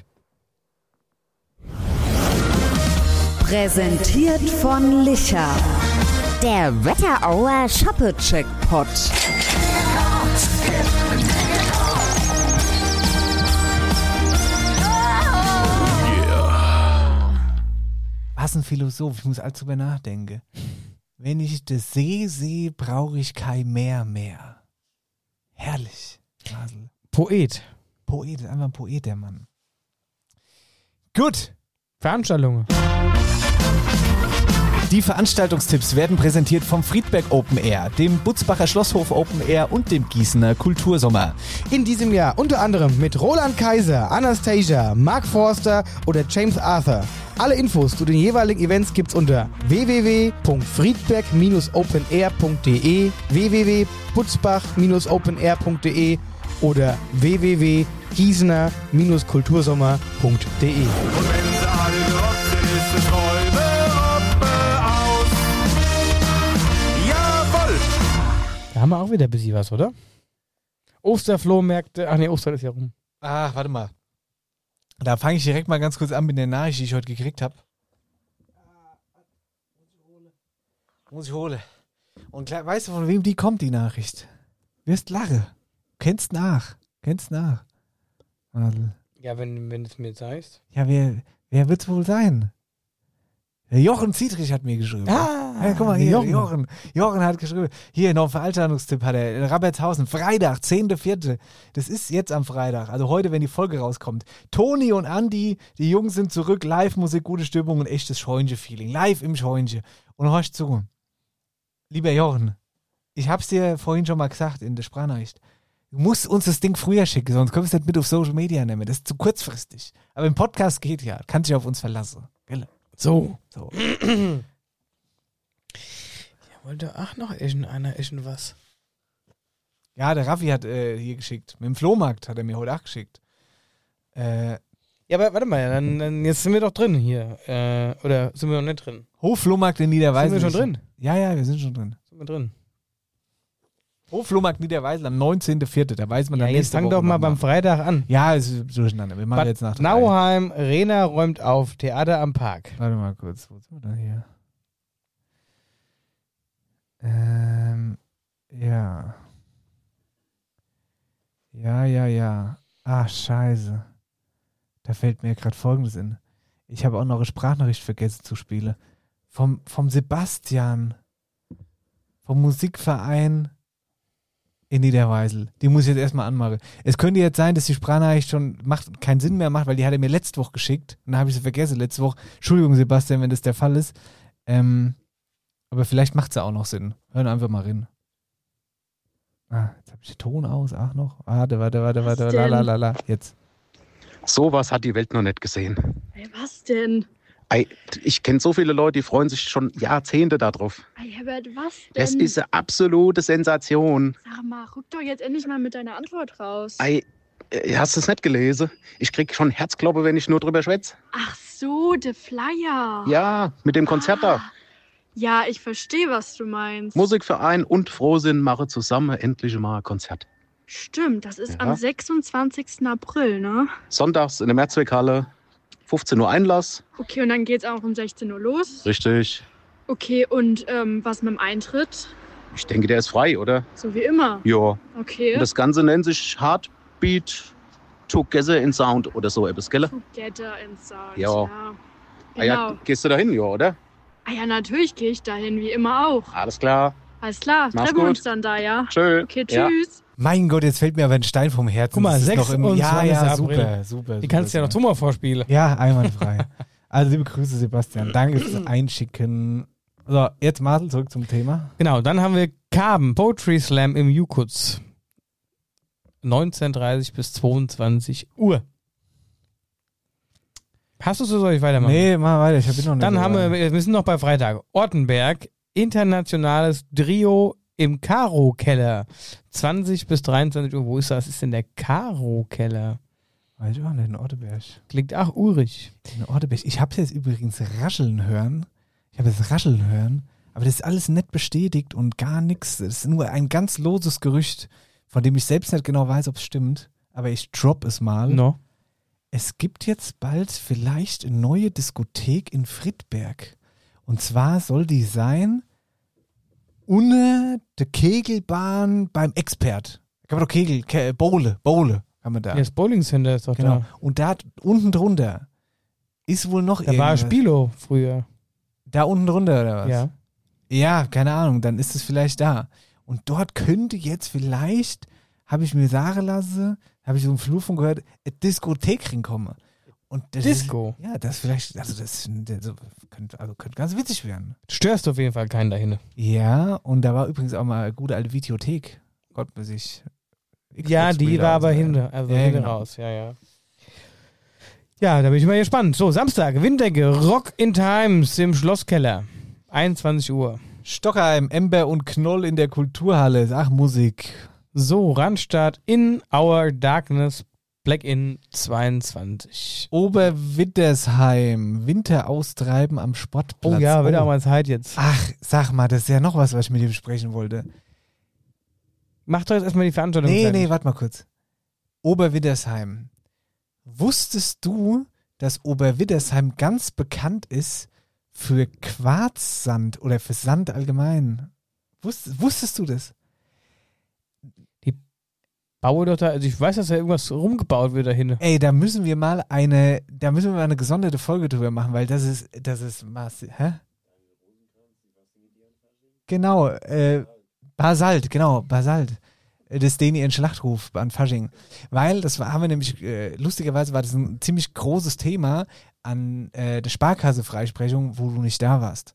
Speaker 8: Präsentiert von Licher. Der Wetterauer Shopper-Jackpot.
Speaker 1: Was ein Philosoph, ich muss allzu drüber nachdenken. Wenn ich das See sehe, brauche ich kein Meer mehr. Herrlich. Basel.
Speaker 4: Poet.
Speaker 1: Poet, ist einfach ein Poet, der Mann. Gut.
Speaker 4: Veranstaltungen.
Speaker 1: Die Veranstaltungstipps werden präsentiert vom Friedberg Open Air, dem Butzbacher Schlosshof Open Air und dem Gießener Kultursommer.
Speaker 2: In diesem Jahr unter anderem mit Roland Kaiser, Anastasia, Mark Forster oder James Arthur. Alle Infos zu den jeweiligen Events gibt's unter www.friedberg-openair.de, www.butzbach-openair.de oder www.gießener-kultursommer.de.
Speaker 4: Da haben wir auch wieder ein bisschen was, oder? Osterflohmärkte. Ach nee, Ostern ist ja rum.
Speaker 1: Ach, warte mal. Da fange ich direkt mal ganz kurz an mit der Nachricht, die ich heute gekriegt habe. Muss ich holen. Und klar, weißt du, von wem die kommt, die Nachricht? Wirst lache. Kennst nach. Madel.
Speaker 4: Ja, wenn du es mir zeigst.
Speaker 1: Ja, wer wird's wohl sein? Der Jochen Zietrich hat mir geschrieben. Ja, guck mal hier, Jochen hat geschrieben. Hier noch ein Veranstaltungstipp hat er. Rabbertshausen, Freitag, 10.4. Das ist jetzt am Freitag, also heute, wenn die Folge rauskommt. Toni und Andi, die Jungs sind zurück, Live-Musik, gute Stimmung und echtes Scheunche-Feeling. Live im Scheunche. Und hörst zu. Lieber Jochen, ich hab's dir vorhin schon mal gesagt in der Sprachnachricht. Du musst uns das Ding früher schicken, sonst können wir es nicht mit auf Social Media nehmen. Das ist zu kurzfristig. Aber im Podcast geht ja. Kannst dich auf uns verlassen. Gell? So.
Speaker 4: Ja, wollte noch was.
Speaker 1: Ja, der Raffi hat hier geschickt. Mit dem Flohmarkt hat er mir heute auch geschickt.
Speaker 4: Ja, aber warte mal, dann jetzt sind wir doch drin hier. Oder sind wir noch nicht drin?
Speaker 1: Hofflohmarkt in Niederweisel.
Speaker 4: Sind wir schon drin?
Speaker 1: Ja, wir sind schon drin.
Speaker 4: Sind wir drin?
Speaker 1: Hofflohmarkt Niederweisel am 19.04. Da weiß man dann
Speaker 4: Jetzt
Speaker 1: nächste
Speaker 4: fang
Speaker 1: Woche
Speaker 4: doch mal
Speaker 1: noch
Speaker 4: beim Freitag an.
Speaker 1: Ja, es ist durcheinander. Wir machen
Speaker 4: Bad
Speaker 1: jetzt nach 3.
Speaker 4: Nauheim, Rena räumt auf, Theater am Park.
Speaker 1: Warte mal kurz, wo sind wir denn hier? Ja. Ja. Ach, scheiße. Da fällt mir gerade Folgendes in. Ich habe auch noch eine Sprachnachricht vergessen zu spielen. Vom Sebastian. Vom Musikverein in Niederweisel. Die muss ich jetzt erstmal anmachen. Es könnte jetzt sein, dass die Sprachnachricht schon keinen Sinn mehr macht, weil die hat er mir letzte Woche geschickt. Und dann habe ich sie vergessen letzte Woche. Entschuldigung, Sebastian, wenn das der Fall ist. Aber vielleicht macht sie auch noch Sinn. Hören einfach mal rein. Jetzt habe ich den Ton aus. Ach noch. Warte. La. Jetzt.
Speaker 10: Sowas hat die Welt noch nicht gesehen.
Speaker 11: Ey, was denn?
Speaker 10: Ich kenne so viele Leute, die freuen sich schon Jahrzehnte darauf.
Speaker 11: Ey, Herbert, was denn?
Speaker 10: Das ist eine absolute Sensation.
Speaker 11: Sag mal, rück doch jetzt endlich mal mit deiner Antwort raus.
Speaker 10: Hast du es nicht gelesen? Ich krieg schon Herzkloppe, wenn ich nur drüber schwätze.
Speaker 11: Ach so, der Flyer.
Speaker 10: Ja, mit dem Konzert da.
Speaker 11: Ja, ich verstehe, was du meinst.
Speaker 10: Musikverein und Frohsinn machen zusammen endlich mal ein Konzert.
Speaker 11: Stimmt, das ist am 26. April, ne?
Speaker 10: Sonntags in der Mehrzweckhalle, 15 Uhr Einlass.
Speaker 11: Okay, und dann geht's auch um 16 Uhr los?
Speaker 10: Richtig.
Speaker 11: Okay, und was mit dem Eintritt?
Speaker 10: Ich denke, der ist frei, oder?
Speaker 11: So wie immer?
Speaker 10: Ja.
Speaker 11: Okay.
Speaker 10: Und das Ganze nennt sich Heartbeat Together in Sound oder so etwas, gell?
Speaker 11: Together in Sound,
Speaker 10: ja.
Speaker 11: Genau.
Speaker 10: Ja, gehst du da hin, ja, oder?
Speaker 11: Ja, natürlich gehe ich dahin, wie immer auch.
Speaker 10: Alles klar.
Speaker 11: Alles klar,
Speaker 10: Mach's
Speaker 11: treffen wir uns
Speaker 10: gut.
Speaker 11: dann da, ja?
Speaker 10: Tschö.
Speaker 11: Okay,
Speaker 10: Ja.
Speaker 11: tschüss.
Speaker 1: Mein Gott, jetzt fällt mir aber ein Stein vom Herzen.
Speaker 4: Guck mal,
Speaker 1: Das ist
Speaker 4: 6
Speaker 1: noch im
Speaker 4: und
Speaker 1: Ja,
Speaker 4: 20.
Speaker 1: super,
Speaker 4: April.
Speaker 1: super.
Speaker 4: Die kannst du ja noch zweimal vorspielen.
Speaker 1: Ja, einwandfrei. Also liebe Grüße, Sebastian. Danke fürs Einschicken. So, jetzt Martel, zurück zum Thema.
Speaker 4: Genau, dann haben wir Carben, Poetry Slam im Jukutz. 19:30 bis 22 Uhr. Hast du so, soll ich weitermachen?
Speaker 1: Nee, mach weiter, ich bin noch nicht.
Speaker 4: Dann
Speaker 1: so
Speaker 4: haben
Speaker 1: weit.
Speaker 4: wir sind noch bei Freitag. Ortenberg, internationales Trio im Karo-Keller. 20 bis 23 Uhr. Wo ist das? Was ist denn der Karo-Keller?
Speaker 1: Weiß ich auch nicht, in Orteberg.
Speaker 4: Klingt Ulrich.
Speaker 1: In Orteberg. Ich habe jetzt übrigens rascheln hören. Aber das ist alles nicht bestätigt und gar nichts. Das ist nur ein ganz loses Gerücht, von dem ich selbst nicht genau weiß, ob es stimmt. Aber ich drop es mal.
Speaker 4: No.
Speaker 1: Es gibt jetzt bald vielleicht eine neue Diskothek in Friedberg. Und zwar soll die sein unter der Kegelbahn beim Expert. Da kann man doch Bowle kann man da.
Speaker 4: Ja, das Bowling Center ist doch
Speaker 1: Genau.
Speaker 4: da.
Speaker 1: Und da unten drunter ist wohl noch
Speaker 4: Da war
Speaker 1: irgendwas.
Speaker 4: Spilo früher.
Speaker 1: Da unten drunter oder was?
Speaker 4: Ja.
Speaker 1: Ja, keine Ahnung, dann ist es vielleicht da. Und dort könnte jetzt vielleicht, habe ich mir sagen lassen, habe ich so einen Fluch von gehört, eine Diskothek reinkommen. Und das
Speaker 4: Disco?
Speaker 1: Ist, ja, das vielleicht, also das könnte ganz witzig werden.
Speaker 4: Störst auf jeden Fall keinen dahin.
Speaker 1: Ja, und da war übrigens auch mal eine gute alte Videothek. Gott muss ich.
Speaker 4: Ja, die war aber hinten
Speaker 1: genau.
Speaker 4: raus. Ja. Ja, da bin ich mal gespannt. So, Samstag, Winddecke, Rock in Times im Schlosskeller. 21 Uhr.
Speaker 1: Stockheim, Ember und Knoll in der Kulturhalle. Ach, Musik.
Speaker 4: So, Randstadt in Our Darkness, Black In 22.
Speaker 1: Oberwittersheim, Winter austreiben am Sportplatz.
Speaker 4: Oh ja, wird auch mal Zeit jetzt.
Speaker 1: Ach, sag mal, das ist ja noch was ich mit dir besprechen wollte.
Speaker 4: Mach doch jetzt erstmal die Veranstaltung fertig.
Speaker 1: Nee, warte mal kurz. Oberwittersheim. Wusstest du, dass Oberwittersheim ganz bekannt ist für Quarzsand oder für Sand allgemein? Wusstest du das?
Speaker 4: Baue doch da, also ich weiß, dass da irgendwas rumgebaut wird dahin.
Speaker 1: Ey, da müssen wir mal eine gesonderte Folge drüber machen, weil das ist hä? Genau, Basalt. Das ist denen ihren Schlachtruf an Fasching. Weil, haben wir nämlich, lustigerweise war das ein ziemlich großes Thema an der Sparkasse-Freisprechung, wo du nicht da warst.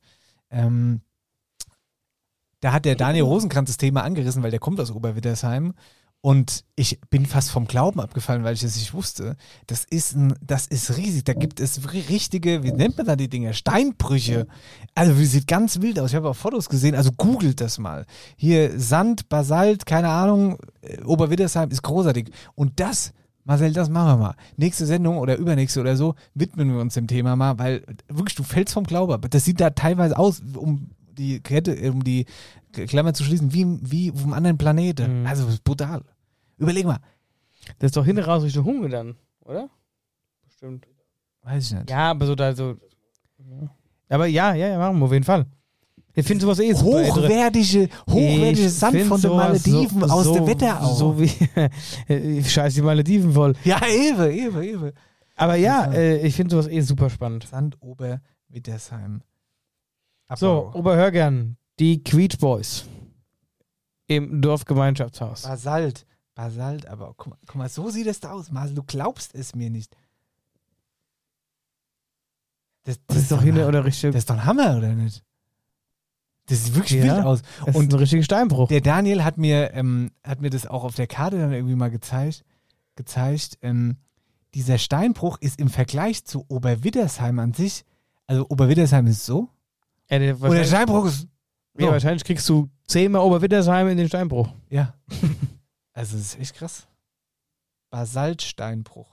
Speaker 1: Da hat der Daniel Rosenkranz das Thema angerissen, weil der kommt aus Oberwittersheim. Und ich bin fast vom Glauben abgefallen, weil ich das nicht wusste. Das ist riesig. Da gibt es richtige, wie nennt man da die Dinger? Steinbrüche. Also, das sieht ganz wild aus. Ich habe auch Fotos gesehen. Also, googelt das mal. Hier Sand, Basalt, keine Ahnung. Oberwittersheim ist großartig. Und das, Marcel, das machen wir mal. Nächste Sendung oder übernächste oder so, widmen wir uns dem Thema mal, weil wirklich, du fällst vom Glauben ab. Das sieht da teilweise aus, um die Klammer zu schließen, wie auf einem anderen Planeten. Also, das ist brutal. Überleg mal.
Speaker 4: Das ist doch hinten raus Richtung Hunge dann, oder? Bestimmt.
Speaker 1: Weiß ich nicht.
Speaker 4: Ja, aber so da so. Aber ja, machen wir auf jeden Fall. Ich finde sowas super.
Speaker 1: Hochwertige Sand von den Malediven aus der Wetterau.
Speaker 4: So wie scheiß die Malediven voll.
Speaker 1: Ja, Ewe.
Speaker 4: Aber ja, ich finde sowas super spannend.
Speaker 1: Sand Oberwittersheim.
Speaker 4: So, Oberhörgern, die Quietsch Boys im Dorfgemeinschaftshaus.
Speaker 1: Basalt, aber guck mal, so sieht es da aus, Marcel, du glaubst es mir nicht. Das
Speaker 4: ist doch hin oder richtig.
Speaker 1: Das ist doch ein Hammer, oder nicht? Das sieht wirklich wild aus.
Speaker 4: Das ist ein richtiger Steinbruch.
Speaker 1: Der Daniel hat mir das auch auf der Karte dann irgendwie mal gezeigt. Dieser Steinbruch ist im Vergleich zu Oberwittersheim an sich, also Oberwittersheim ist so, und der Steinbruch ist so.
Speaker 4: Ja, wahrscheinlich kriegst du 10-mal Oberwittersheim in den Steinbruch.
Speaker 1: Ja. Also, das ist echt krass. Basaltsteinbruch.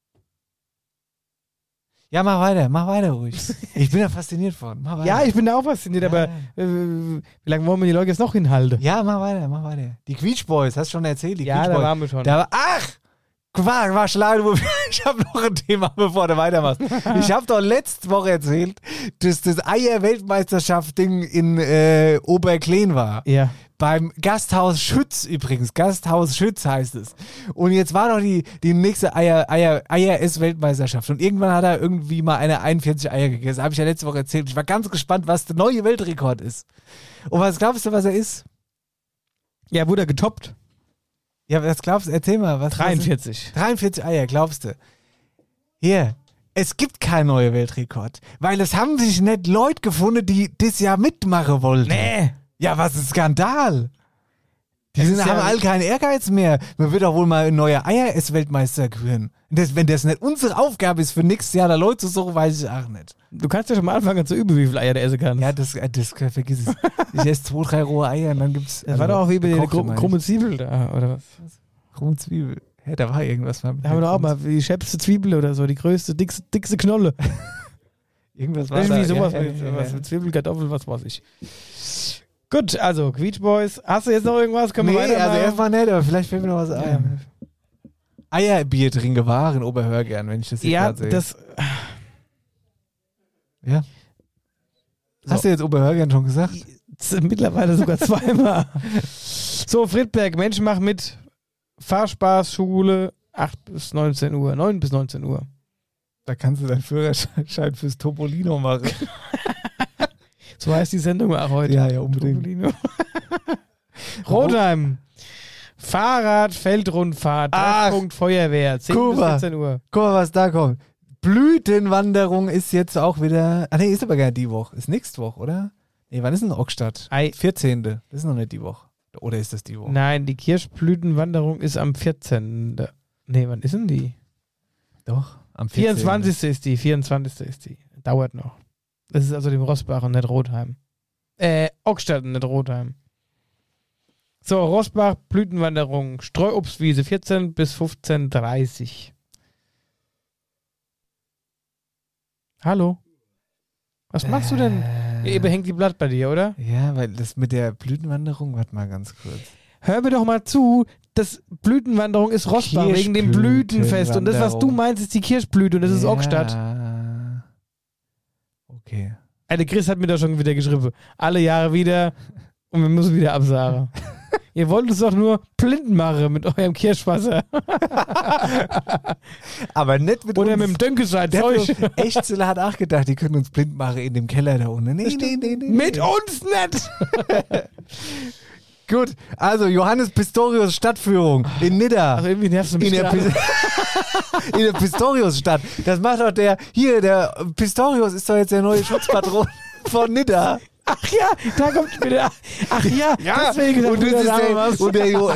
Speaker 1: Ja, mach weiter ruhig. Ich bin da fasziniert von. Mach weiter.
Speaker 4: Ja, ich bin da auch fasziniert, aber wie lange wollen wir die Leute jetzt noch hinhalten?
Speaker 1: Ja, mach weiter. Die Quietsch Boys, hast du schon erzählt? Die
Speaker 4: ja,
Speaker 1: Quietsch
Speaker 4: da
Speaker 1: Boys.
Speaker 4: waren wir schon.
Speaker 1: War schlecht, ich habe noch ein Thema, bevor du weitermachst. Ich habe doch letzte Woche erzählt, dass das Eier-Weltmeisterschaft-Ding in Oberkleen war.
Speaker 4: Ja.
Speaker 1: Beim Gasthaus Schütz übrigens. Gasthaus Schütz heißt es. Und jetzt war doch die nächste Eier-Ess-Weltmeisterschaft. Und irgendwann hat er irgendwie mal eine 41 Eier gegessen. Habe ich ja letzte Woche erzählt. Ich war ganz gespannt, was der neue Weltrekord ist. Und was glaubst du, was er ist?
Speaker 4: Ja, wurde er getoppt.
Speaker 1: Ja, was glaubst du? Erzähl mal.
Speaker 4: 43.
Speaker 1: 43 Eier, glaubst du? Hier, es gibt keinen neuen Weltrekord. Weil es haben sich nicht Leute gefunden, die das Jahr mitmachen wollten.
Speaker 4: Nee.
Speaker 1: Ja, was ein Skandal. haben alle keinen Ehrgeiz mehr. Man wird auch wohl mal ein neuer Eier-Ess-Weltmeister küren. Wenn das nicht unsere Aufgabe ist, für nächstes Jahr da Leute zu suchen, weiß ich auch nicht.
Speaker 4: Du kannst ja schon mal anfangen zu üben, wie viele Eier du essen kannst.
Speaker 1: Ja, das vergiss es. Ich esse 2, 3 rohe Eier und dann gibt's...
Speaker 4: Das war doch auch wie bei der krumme Zwiebel da, oder was?
Speaker 1: Krumme Zwiebel. Ja, da war irgendwas mal.
Speaker 4: Da haben wir doch auch mal die schärfste Zwiebel oder so, die größte, dickste Knolle.
Speaker 1: Irgendwas war
Speaker 4: irgendwie
Speaker 1: da.
Speaker 4: Sowas
Speaker 1: Ja.
Speaker 4: mit Zwiebel, Kartoffel, was weiß ich. Gut, also Quietsch Boys. Hast du jetzt noch irgendwas? Können wir weitermachen?
Speaker 1: Also erstmal nicht, aber vielleicht fällt mir noch was ein. Eierbiertrinke waren Oberhörgern, wenn ich das hier gerade sehe. Ja. Hast du jetzt Oberhörgern schon gesagt?
Speaker 4: Mittlerweile sogar zweimal. So, Friedberg, Menschen machen mit. Fahrspaß, Schule, 8 bis 19 Uhr, 9 bis 19 Uhr.
Speaker 1: Da kannst du deinen Führerschein fürs Topolino machen.
Speaker 4: So heißt die Sendung auch heute.
Speaker 1: Ja, unbedingt.
Speaker 4: Topolino. Rodheim. Fahrrad, Feldrundfahrt, Treffpunkt, Feuerwehr, 10 bis 14 Uhr.
Speaker 1: Guck mal, was da kommt. Blütenwanderung ist jetzt auch wieder... Ah, nee, ist aber gar nicht die Woche. Ist nächste Woche, oder? Nee, wann ist denn Ockstadt? 14. Das ist noch nicht die Woche. Oder ist das die Woche?
Speaker 4: Nein, die Kirschblütenwanderung ist am 14. Nee, wann ist denn die?
Speaker 1: Doch, am 14.
Speaker 4: 24. ist die. Dauert noch. Das ist also dem Rossbach und nicht Rodheim. Ockstadt und nicht Rodheim. So, Rossbach, Blütenwanderung, Streuobstwiese, 14 bis 15:30. Hallo? Was machst du denn? Eben hängt die Blatt bei dir, oder?
Speaker 1: Ja, weil das mit der Blütenwanderung, warte mal ganz kurz.
Speaker 4: Hör mir doch mal zu, das Blütenwanderung ist Rossbach wegen dem Blütenfest und das, was du meinst, ist die Kirschblüte und das ist Ockstadt.
Speaker 1: Okay.
Speaker 4: Der Chris hat mir da schon wieder geschrieben. Alle Jahre wieder und wir müssen wieder absagen. Ihr wollt es doch nur blind machen mit eurem Kirschwasser.
Speaker 1: Aber nicht mit
Speaker 4: oder
Speaker 1: uns.
Speaker 4: mit dem Dönkescheid.
Speaker 1: Echtzele hat auch gedacht, die können uns blind machen in dem Keller da unten. Nee.
Speaker 4: Mit uns nicht!
Speaker 1: Gut, also Johannes Pistorius Stadtführung in Nidda.
Speaker 4: Ach, irgendwie nervst du mich
Speaker 1: in der Pistorius-Stadt. Das macht doch der Pistorius ist doch jetzt der neue Schutzpatron von Nidda.
Speaker 4: Ach ja, da kommt wieder. Ach ja, deswegen.
Speaker 1: Und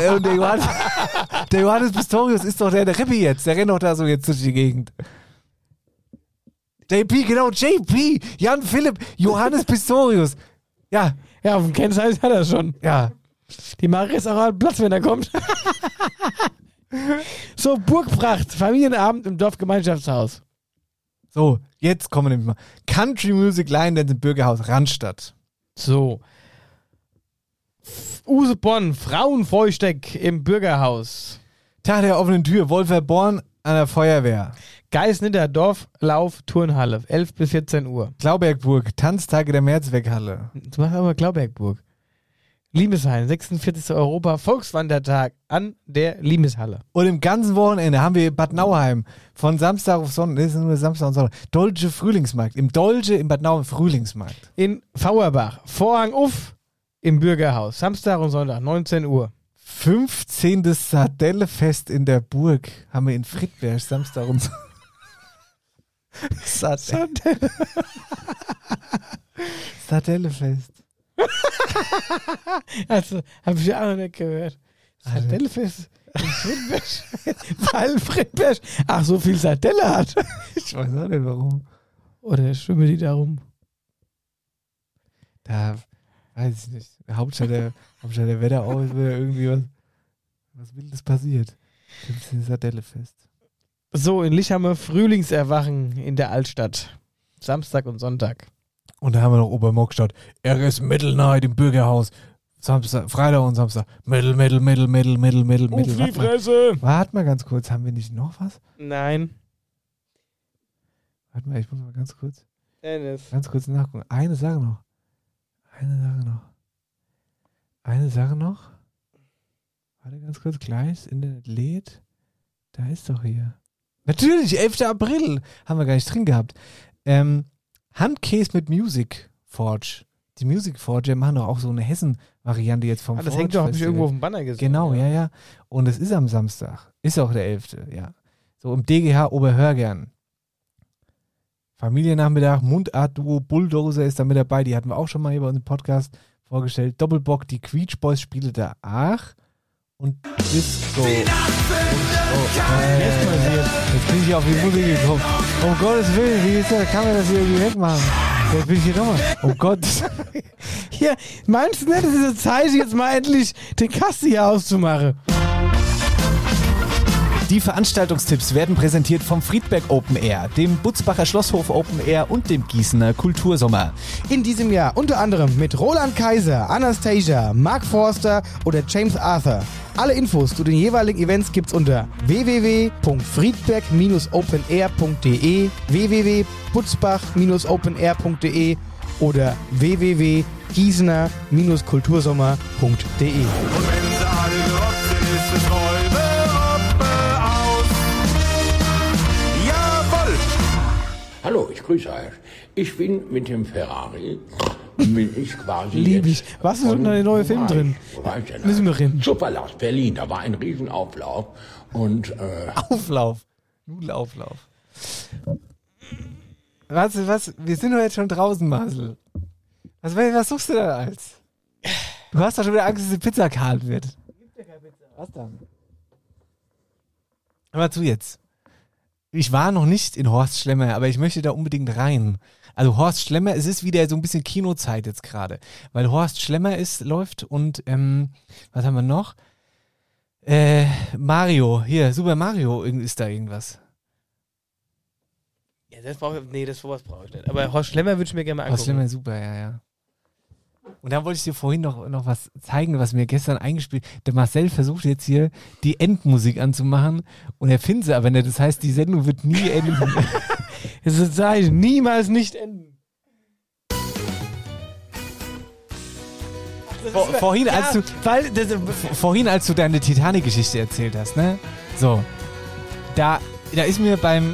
Speaker 1: der Johannes Pistorius ist doch der Rappi jetzt. Der rennt doch da so jetzt durch die Gegend. JP, Jan Philipp, Johannes Pistorius. Ja.
Speaker 4: Ja, auf dem Kennzeichen hat er schon.
Speaker 1: Ja.
Speaker 4: Die Marie ist auch an Platz, wenn er kommt. So, Burgpracht, Familienabend im Dorfgemeinschaftshaus.
Speaker 1: So, jetzt kommen wir nämlich mal. Country Music Line Dance im Bürgerhaus Randstadt.
Speaker 4: So. Usebonn, Frauenfreusteck im Bürgerhaus.
Speaker 1: Tag der offenen Tür, Wolferborn an der Feuerwehr.
Speaker 4: Geisnitter Dorflauf Turnhalle, 11 bis 14 Uhr.
Speaker 1: Glaubergburg, Tanztage der Mehrzweckhalle.
Speaker 4: Du machst aber Glaubergburg. Liebeshain, 46. Europa Volkswandertag an der Liebeshalle.
Speaker 1: Und im ganzen Wochenende haben wir Bad Nauheim von Samstag auf Sonntag, das ist nur Samstag und Sonntag, Dolce Frühlingsmarkt. Im Bad Nauheim Frühlingsmarkt.
Speaker 4: In Fauerbach, Vorhang auf im Bürgerhaus, Samstag und Sonntag, 19 Uhr.
Speaker 1: 15. Sardellefest in der Burg haben wir in Friedberg, Samstag und Sonntag. Sardellefest.
Speaker 4: Also, habe ich ja auch noch nicht gehört. Sardellefest in Friedberg. Weil Friedberg so viel Sardelle hat.
Speaker 1: Ich weiß auch nicht warum.
Speaker 4: Oder schwimmen die da rum?
Speaker 1: Da weiß ich nicht. Hauptstadt der Wetterau ist wieder irgendwie was Wildes passiert. 15. Sardellefest.
Speaker 4: So, in Lichhammer Frühlingserwachen in der Altstadt. Samstag und Sonntag.
Speaker 1: Und da haben wir noch Obermockstadt. RS Metal Night im Bürgerhaus. Samstag, Freitag und Samstag. Metal.
Speaker 4: Auf die Fresse!
Speaker 1: Warte mal ganz kurz. Haben wir nicht noch was?
Speaker 4: Nein.
Speaker 1: Warte mal, ich muss mal ganz kurz.
Speaker 4: Dennis.
Speaker 1: Ganz kurz nachgucken. Eine Sache noch. Warte ganz kurz. Gleich. Internet lädt. Da ist doch hier. Natürlich, 11. April. Haben wir gar nicht drin gehabt. Handcase mit Music Forge. Die Music Forge machen doch auch so eine Hessen-Variante jetzt vom
Speaker 4: das hängt doch, habe ich irgendwo auf dem Banner gesehen.
Speaker 1: Genau, ja. Und es ist am Samstag. Ist auch der 11., ja. So im DGH Oberhörgern. Familiennachmittag, Mundart-Duo, Bulldozer ist da mit dabei. Die hatten wir auch schon mal hier bei uns im Podcast vorgestellt. Doppelbock, die Quietsch Boys spielen da auch. und Disco. Jetzt bin ich auf die Musik gekommen. Um Gottes Willen, wie ist das? Kann man das hier irgendwie wegmachen? Jetzt bin ich hier nochmal. Oh Gott.
Speaker 4: Hier, meinst du nicht, es ist Zeit, jetzt mal endlich den Kasten hier auszumachen?
Speaker 1: Die Veranstaltungstipps werden präsentiert vom Friedberg Open Air, dem Butzbacher Schlosshof Open Air und dem Gießener Kultursommer.
Speaker 2: In diesem Jahr unter anderem mit Roland Kaiser, Anastasia, Mark Forster oder James Arthur. Alle Infos zu den jeweiligen Events gibt's unter www.friedberg-openair.de, www.butzbach-openair.de oder www.gießener-kultursommer.de.
Speaker 12: Hallo, ich grüße euch. Ich bin mit dem Ferrari, bin ich quasi
Speaker 4: Lieb ich. Was ist denn da der neue Film drin? Müssen wir reden.
Speaker 12: Superlast Berlin, da war ein Riesenauflauf. Und,
Speaker 1: Auflauf. Nudelauflauf. Was? Wir sind doch jetzt schon draußen, Marcel. Was suchst du da als? Du hast doch schon wieder Angst, dass die Pizza kalt wird. Gibt ja keine Pizza. Was dann? Hör zu jetzt. Ich war noch nicht in Horst Schlemmer, aber ich möchte da unbedingt rein. Also Horst Schlemmer, es ist wieder so ein bisschen Kinozeit jetzt gerade, weil Horst Schlemmer läuft und was haben wir noch? Mario, hier, Super Mario, ist da irgendwas?
Speaker 4: Ja, sowas brauche ich nicht. Aber Horst Schlemmer würde ich mir gerne mal angucken.
Speaker 1: Horst Schlemmer, super, ja. Und dann wollte ich dir vorhin noch was zeigen, was mir gestern eingespielt. Der Marcel versucht jetzt hier die Endmusik anzumachen und er findet sie aber nicht. Das heißt, die Sendung wird nie enden.
Speaker 4: Es ist Zeit, niemals nicht enden.
Speaker 1: Vorhin, als du deine Titanic-Geschichte erzählt hast, ne? So. Da ist mir beim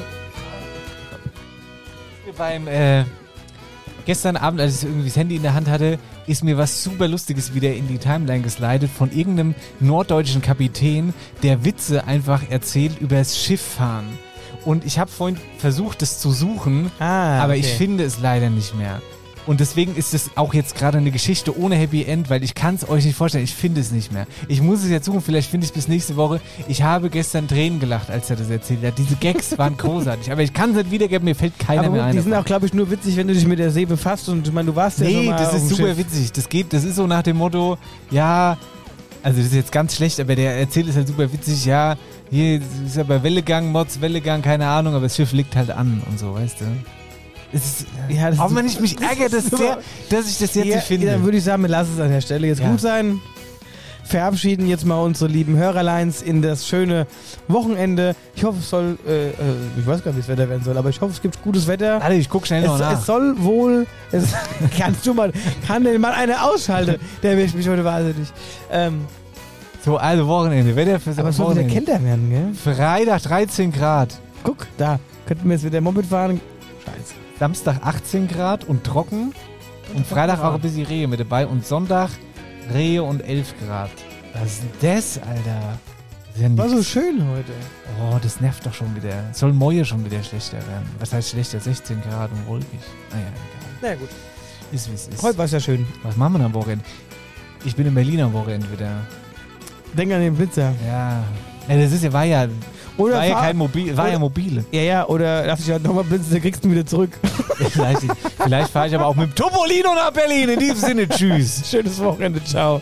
Speaker 1: gestern Abend, als ich irgendwie das Handy in der Hand hatte, ist mir was super Lustiges wieder in die Timeline geslidet von irgendeinem norddeutschen Kapitän, der Witze einfach erzählt über das Schifffahren. Und ich habe vorhin versucht, das zu suchen, aber ich finde es leider nicht mehr. Und deswegen ist es auch jetzt gerade eine Geschichte ohne Happy End, weil ich kann es euch nicht vorstellen, ich finde es nicht mehr. Ich muss es jetzt suchen, vielleicht finde ich es bis nächste Woche. Ich habe gestern Tränen gelacht, als er das erzählt hat. Diese Gags waren großartig, aber ich kann es nicht wiedergeben, mir fällt keiner mehr ein.
Speaker 4: Die sind auch, glaube ich, nur witzig, wenn du dich mit der See befasst und ich meine, du warst ja schon mal
Speaker 1: das ist super witzig. Das ist so nach dem Motto, ja, also das ist jetzt ganz schlecht, aber der erzählt es halt super witzig, ja, hier ist ja bei Wellegang, Mods, Wellegang, keine Ahnung, aber das Schiff liegt halt an und so, weißt du. Auch wenn ich mich ärgere, dass ich das jetzt nicht finde.
Speaker 4: Dann würde ich sagen, wir lassen es an der Stelle jetzt gut sein. Verabschieden jetzt mal unsere lieben Hörerleins in das schöne Wochenende. Ich hoffe, es soll, ich weiß gar nicht, wie das Wetter werden soll, aber ich hoffe, es gibt gutes Wetter.
Speaker 1: Warte, ich gucke schnell noch nach.
Speaker 4: Es soll wohl, kann denn mal einer ausschalten? Der will mich heute wahnsinnig.
Speaker 1: So, also Wochenende. Wetter für
Speaker 4: aber es soll wieder kälter werden, gell?
Speaker 1: Freitag 13 Grad.
Speaker 4: Guck, da könnten wir jetzt mit der Moped fahren. Scheiße.
Speaker 1: Samstag 18 Grad und trocken. Und Freitag auch ein bisschen Rehe mit dabei. Und Sonntag Rehe und 11 Grad. Was ist denn das, Alter? Das ist ja
Speaker 4: war so schön heute.
Speaker 1: Oh, das nervt doch schon wieder. Soll morgen schon wieder schlechter werden. Was heißt schlechter? 16 Grad und wolkig. Naja, egal.
Speaker 4: Na gut.
Speaker 1: Ist wie es ist.
Speaker 4: Heute war es ja schön.
Speaker 1: Was machen wir am Wochenende? Ich bin in Berlin am Wochenende wieder.
Speaker 4: Denk an den Blitzer.
Speaker 1: Ja. Das war ja kein mobile.
Speaker 4: Ja, oder lass dich halt nochmal blitzen, dann kriegst du ihn wieder zurück.
Speaker 1: Vielleicht fahre ich aber auch mit dem Topolino nach Berlin. In diesem Sinne, tschüss.
Speaker 4: Schönes Wochenende, ciao.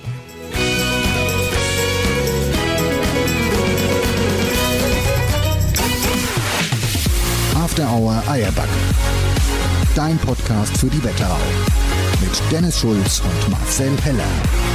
Speaker 3: After Hour Eierback. Dein Podcast für die Wetterau. Mit Dennis Schulz und Marcel Heller.